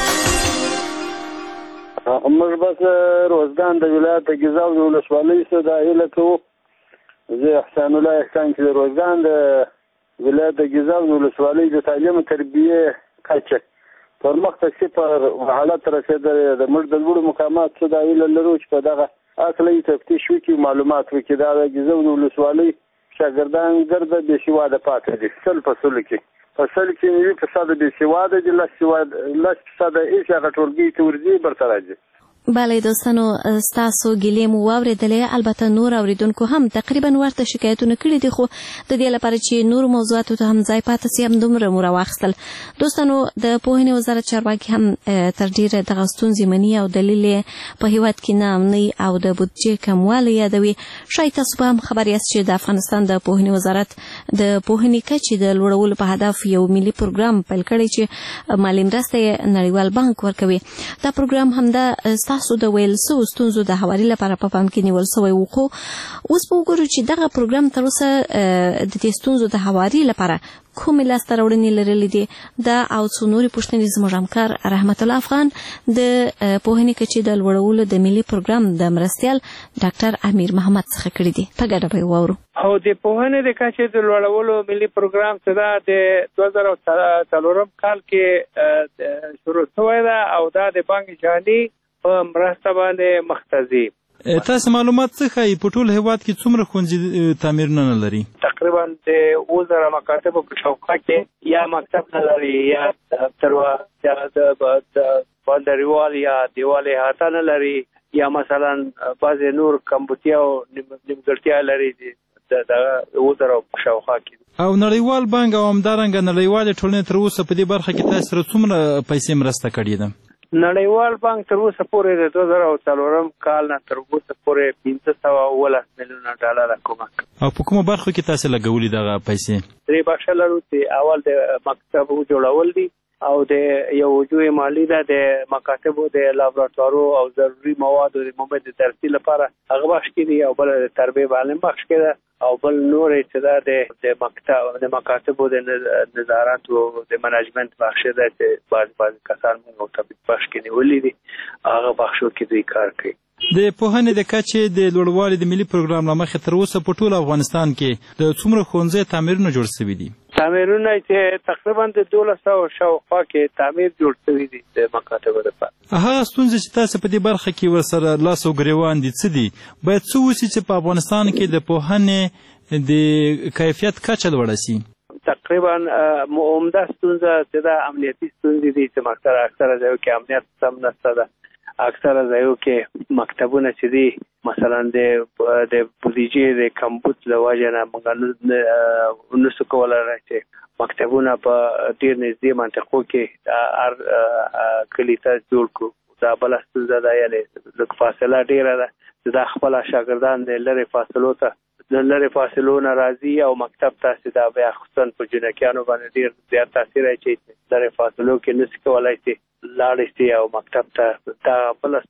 موږ بس روزګان د ولایت د ګیزاب د ولسوالۍ څخه دا هیله کوو. زه احسان الله احسان چې د روزګان د ولایت د ګیزاب د ولسوالۍ د تعلیم او تربیې کچه پرمختګ شي پر حالت رسېدلې د موږ د لوړو مقامات څخه دا هیله لرو چې په دغه اصلي تفتیش وکړي، معلومات وکړي. دا د ګیزاب د ولسوالۍ شاګردان ګرده بې سواده پاتې دي. 100% کې په 100% بې سواده دي، 10% هیڅ هغه ټولګي ته ورځي برته راځي. بله دوستانو، ستاسو ګیلې مو واورېدلې. البته نور اوریدونکو هم تقریبا ورته شکایتونه کړي دي، خو د دې لپاره چې نور موضوعاتو ته هم ځای پاتې سي همدومره مو راواخیستل. دوستانو، د پوهنې وزارت چارواکي هم تر ډیره دغه ستونزې مني او دلیل یې په هیواد کې ناامنۍ او د بودجې کموالی یادوي. ښایي تاسو به هم خبر یاست چې د افغانستان د پوهنې وزارت د پوهنې کچې د لوړولو په هدف یو ملي پروګرام پیل کړی چې مالي مرسته یې نړیوال بانک ورکوي. دا پروګرام همدا تاسو د ویل سوو ستونزو د هواري لپاره په پام کې نیول سوی و، خو اوس به وګورو چې دغه پروګرام تر اوسه د دې ستونزو د هواري لپاره کومې لاسته راوړنې لرلې دي. دا او څو نورې پوښتنې زموږ همکار رحمت الله افغان د پوهنې کچې د لوړولو د ملي پروګرام د مرستیال ډاکټر امیر محمد څخه کړي دي. په ګډه به یې واورو. او د پوهنې د کچې د لوړولو ملي پروګرام څه ده د 2004 کال کې شروع شوی ده او دا د بانک جهاني په مرسته باندې مختزي. تاسو معلومات څه ښایي په ټول هیواد کې څومره ښوونځي تعمیرونه نه لري؟ تقریبا د 2000 مکاتبو په شاوخوا کې یا مکتب نه لري، یا دفتر یا د بندریوال یا دیوال احاطه نه لري، یا مثلا بعضې نور کمبودیا او نیمګړتیا لري د 2000 په شاوخوا کې. او نړیوال بانک او همدارنګه نړیوالې ټولنې تر اوسه په دې برخه کې تاسو سره څومره پیسې مرسته کړې ده؟ نړیوال بانک تر اوسه پورې د 2004 کال نه تر اوسه پورې 510 میلیونه ډالر کومک. او په کومه برخه کې تاسو لګولې دغه پیسې؟ درې برخې لرو چې اول د مکتب جوړول دي او د یو وجوه مالی ده د مکاتبو د لابراتوارو او ضروري موادو د مواد درسي لپاره هغه بخش کې دي، او بل د تربیه معلم بخش کې ده، او بل نور چې ده د مکاتبو د نظارت او د منیجمنت بخش ده چې بعض کسان موږ ته بخش کې نیولې دي، هغه بخشو کې دوی کار کوي. د پوهنې د کچې د لوړوالي د ملي پروګرام له مخې تر اوسه په ټول افغانستان کې د څومره ښوونځیو تعمیرونه جوړ شوي دي؟ تعمیرونه چې تقریبا د 1200 شاوخوا کې تعمیر جوړ شوي دي د مکاتبو لپاره. هغه ستونزې چې تاسو په دې برخه کې ورسره لاس او ګریوان دي څه دي؟ باید څه وشي چې په افغانستان کې د پوهنې د کیفیت کچه لوړه شي؟ تقریبا عمده ستونزه چې د امنیتي ستونزې دي چې اکثره ځایو کې امنیت سم نشته ده. اکثره ځایو کې مکتبونه چې دي مثلا د بودیجې د کمبود له وجې نه موږ نشو کولی چې مکتبونه په ډېر نږدې منطقو کې هر کلي ته جوړ کړو. دا بله ستونزه ده، یعنې لږ فاصله ډېره ده چې دا خپله شاګردان د لرې فاصلو ته د لرې فاصلو نه راځي او مکتب ته چې دا بیا خصوصا په جنکیانو باندې ډېر زیات تاثیر اچوي چې لرې فاصلو کې نشي کولی چې لاړې شي او مکتب ته دا بله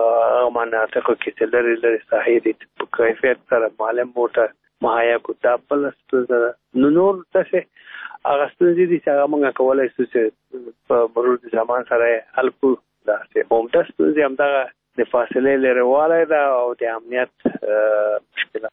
مناطقو کې چې لرې ساحې دي په کیفیت سره معلم ورته مهیا کړو. دا بله ستونزه ده. نو نور داسې هغه ستونزې دي چې هغه موږ کولی شو چې په مرور د زمان سره یې حل کړو. داسې عمده ستونزې همدغه د فاصلې لرېوالی ده او د امنیت مشکلات.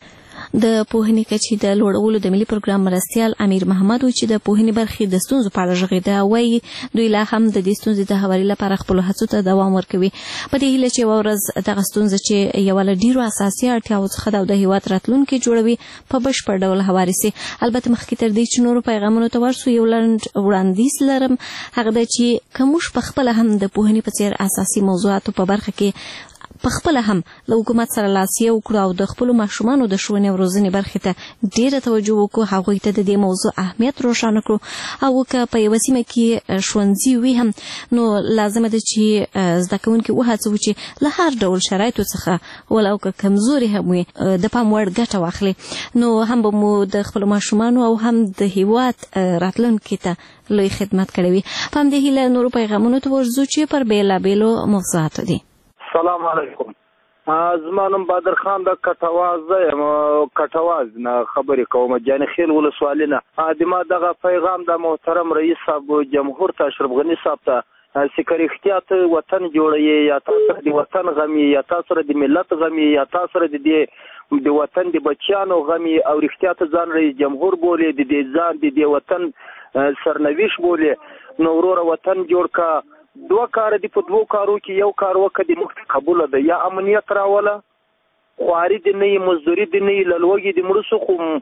د پوهنې کچې د لوړولو د ملي پروګرام مرستیال امیر محمد وایي چې د پوهنې برخې د ستونزو په اړه غږېده. وایي دوی لا هم د دې ستونزې د هواري لپاره خپلو هڅو ته دوام ورکوي په دې هیله چې یوه ورځ دغه ستونزه چې یوه له ډېرو اساسي اړتیاوو څخه ده او د هېواد راتلونکی جوړوي په بشپړ ډول هواري سي. البته مخکې تر دې چې نورو پیغامونو ته ورسو یو لنډ وړاندیز لرم، هغه ده چې که موږ پخپله هم د پوهنې په څېر اساسي موضوعاتو په برخه کې پخپله هم له حکومت سره لاسیه وکړو او د خپلو ماشومانو د ښوونې او روزنې برخې ته ډېره توجه وکړو، هغوی ته د دې موضوع اهمیت روښانه کړو او که په یوه سیمه کې ښوونځي وي هم نو لازمه ده چې زده کوونکي وهڅوو چې له هر ډول شرایطو څخه ولو که کمزوري هم وي د پام وړ ګټه واخلي. نو هم به مو د خپلو ماشومانو او هم د هېواد راتلونکي ته لوی خدمت کړی وي. په همدې هیله نورو پیغامونو ته ورځو چې پر بېلابېلو موضوعاتو دي. سلام علیکم. زما نوم بادر خان د کټواز یم. کټواز نه خبرې کوم، جاني خیل ولسوالي نه. د ما دغه پیغام د محترم رئیس صاحب جمهور ته اشرف غني صاحب ته چې که رښتیا ته وطن جوړوي یا تا سره د وطن غم یا تا سره د ملت غم یا تا سره د وطن د بچیانو غم او رښتیا ته ځان رئیس جمهور بولې د دې ځان د وطن سرنویش بولې، نو وروره وطن جوړ کا. دوه کار دي، په دوه کارو کې یو کار وکړه د مخ قبول ده، یا امنیت راوله خواري دي نه مزدوري دي نه للوګي دي مرسو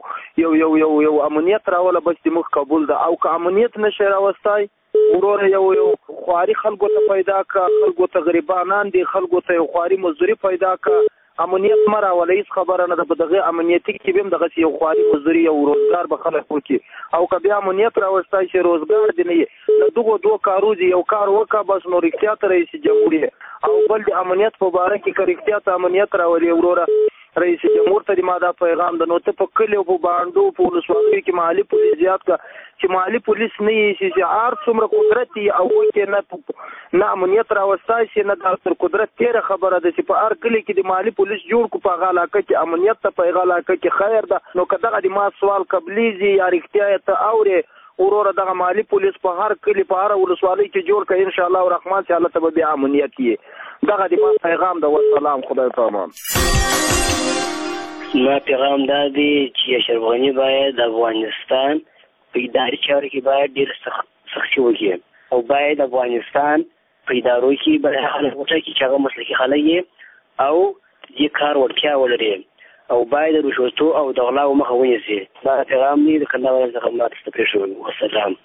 خو یو امنیت راوله بس د مخ قبول ده. او که امنیت نشه راوستای وروره یو خواري خلکو ته پیدا کا، خلکو ته غریبانان دي، خلکو ته خواري مزدوري پیدا کا. امنیت مره ولا هیڅ خبره نه ده. په دغه امنیتي کې هم دغه یو خواري مزدوري او روزګار به خلک وکړي. او که بیا امنیت راوستای چې روزګار دی نه له دغو دوه کارو دي یو کار وکړه بس نو رښتیا ته رئیس جمهور او بل د امنیت په باره کې که رښتیا ته امنیت راولي وروره رئیس جمهور ته د ما دا پیغام ده. نو ته په کلیو په بانډو په ولسوالیو کې محلي پولیس زیات کا چې محلي پولیس نه یي چې هر څومره قدرت یي او کې نه امنیت راوستای شي نه د تر قدرت تیره خبره ده چې په هر کلی کې د محلي پولیس جوړ کو په هغه علاقه کې امنیت ته په هغه علاقه کې خیر ده. نو که دغه د ما سوال قبلیزي یا رښتیا ته اوري وروره دغه محلي پولیس په هر کلی په هر ولسوالۍ کې جوړ کړي ان شاء الله الرحمن چې الله ته به امنیت یي. دغه د ما پیغام ده. والسلام، خدای پامان. ما پیغام دا دی چې اشرف غني باید د افغانستان په اداري چارو کې باید ډېر سختي وکړي او باید افغانستان په ادارو کې باید خلک وټاکي چې هغه مسلکي خلک یې او دې کار وړتیا ولري او باید د رشوتو او د غلاو مخه ونیسي. دا پیغام دی د کندهار ولایت څخه ما ته پرېښود. والسلام.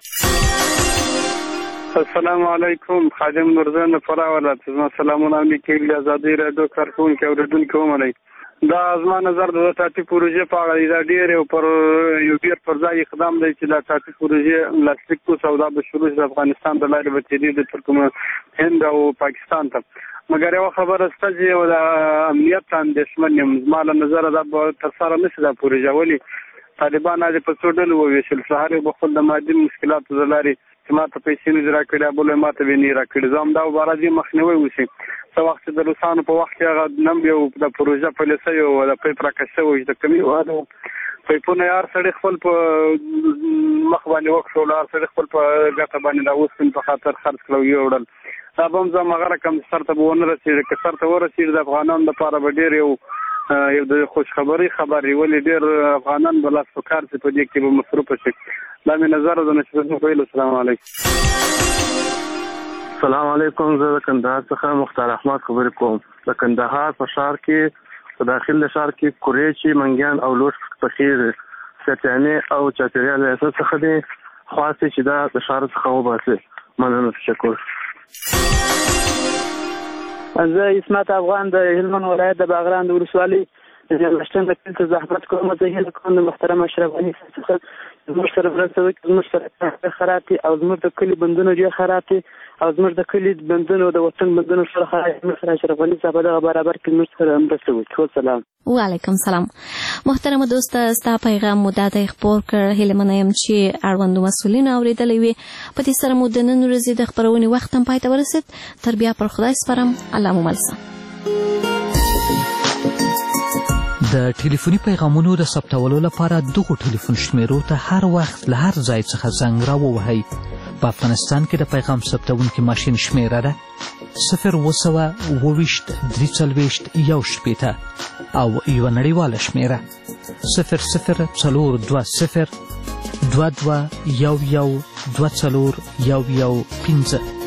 السلام علیکم. خادم نورزن فرا ولایت. زما سلامونه لیکل د ازادي راډیو کارکونکو او اوریدونکو ومنئ. دا زما نظر د تاتی پروژې په اړه دا ډېر پر یو ډېر پر ځای اقدام دی چې دا تاتی پروژې لاسلیک کو سودا به شروع د افغانستان د لارې به تیری د ترکمن هند او پاکستان ته. مګر یو خبره شته چې د امنیت اندېښمن یم. زما له نظره دا به ترسره نشي دا پروژه. ولې طالبان د په څو ډلو وویشل، سهار به خپل د مادي مشکلاتو د لارې چې ما ته پیسې نه راکړي بل ما ته نه راکړي زم دا عبارت مخنیوي وشي. څو وخت د روسانو په وخت کې هغه نم یو د پروژه په لسه یو د پیپر کښه د کمی وادو په پونه یار سره خپل په مخ باندې وکړو، لار سره خپل په ګټه باندې دا اوس په خاطر خرڅ کړو یوړل. دا بم زما غره کم سره ته ونه رسیدي که سره ته ورسیدي د افغانانو لپاره به ډیر یو د خوش خبری ولې ډیر افغانان بل څه کار څه په دې کې به مصروف شي. دا مې نظر د نشو په السلام علیکم. السلام علیکم. زه د کندهار څخه مختار احمد خبرې کوم. د کندهار په ښار کې په داخل ښار کې کوریچي منګیان او لوټ پخیر سرچینې او چاپیریال ریاست څخه دي خواستې چې دا د ښار څخه وباسي. مننه، تشکر. زه اسمت افغان د هلمند ولایت د باغران د ولسوالۍ مشتن د کلي ته زحمت کوم. زه هیله کوم د محترم اشرف غني څخه زموږ سره مرسته وکړي. زموږ سره خراب دي او زموږ د کلي بندونه ډېر خراب دي او زموږ د کلي بندونو د وطن بندونو سره خراب. زموږ سره اشرف غني صاحب دغه برابر کړي، زموږ سره مرسته وکړي. سلام. وعلیکم سلام. محترم دوست، ستا پیغام مو دا خپور کړ. هیله منه یم چې اړوندو مسؤلینو اورېدلی وي. په دې سره مو د نن ورځې د خپرونې وخت هم پای ته ورسېد. تر بیا پر خدای سپارم. الله مو مل شه. د ټلیفوني پیغامونو د ثبتولو لپاره دغو ټلیفون شمیرو ته هر وخت له هر ځای څخه زنګ راووهئ. په افغانستان کې د پیغام ثبتونکي ماشین شمیره ده 0202341 او یوه نړیواله شمیره 00402211241115.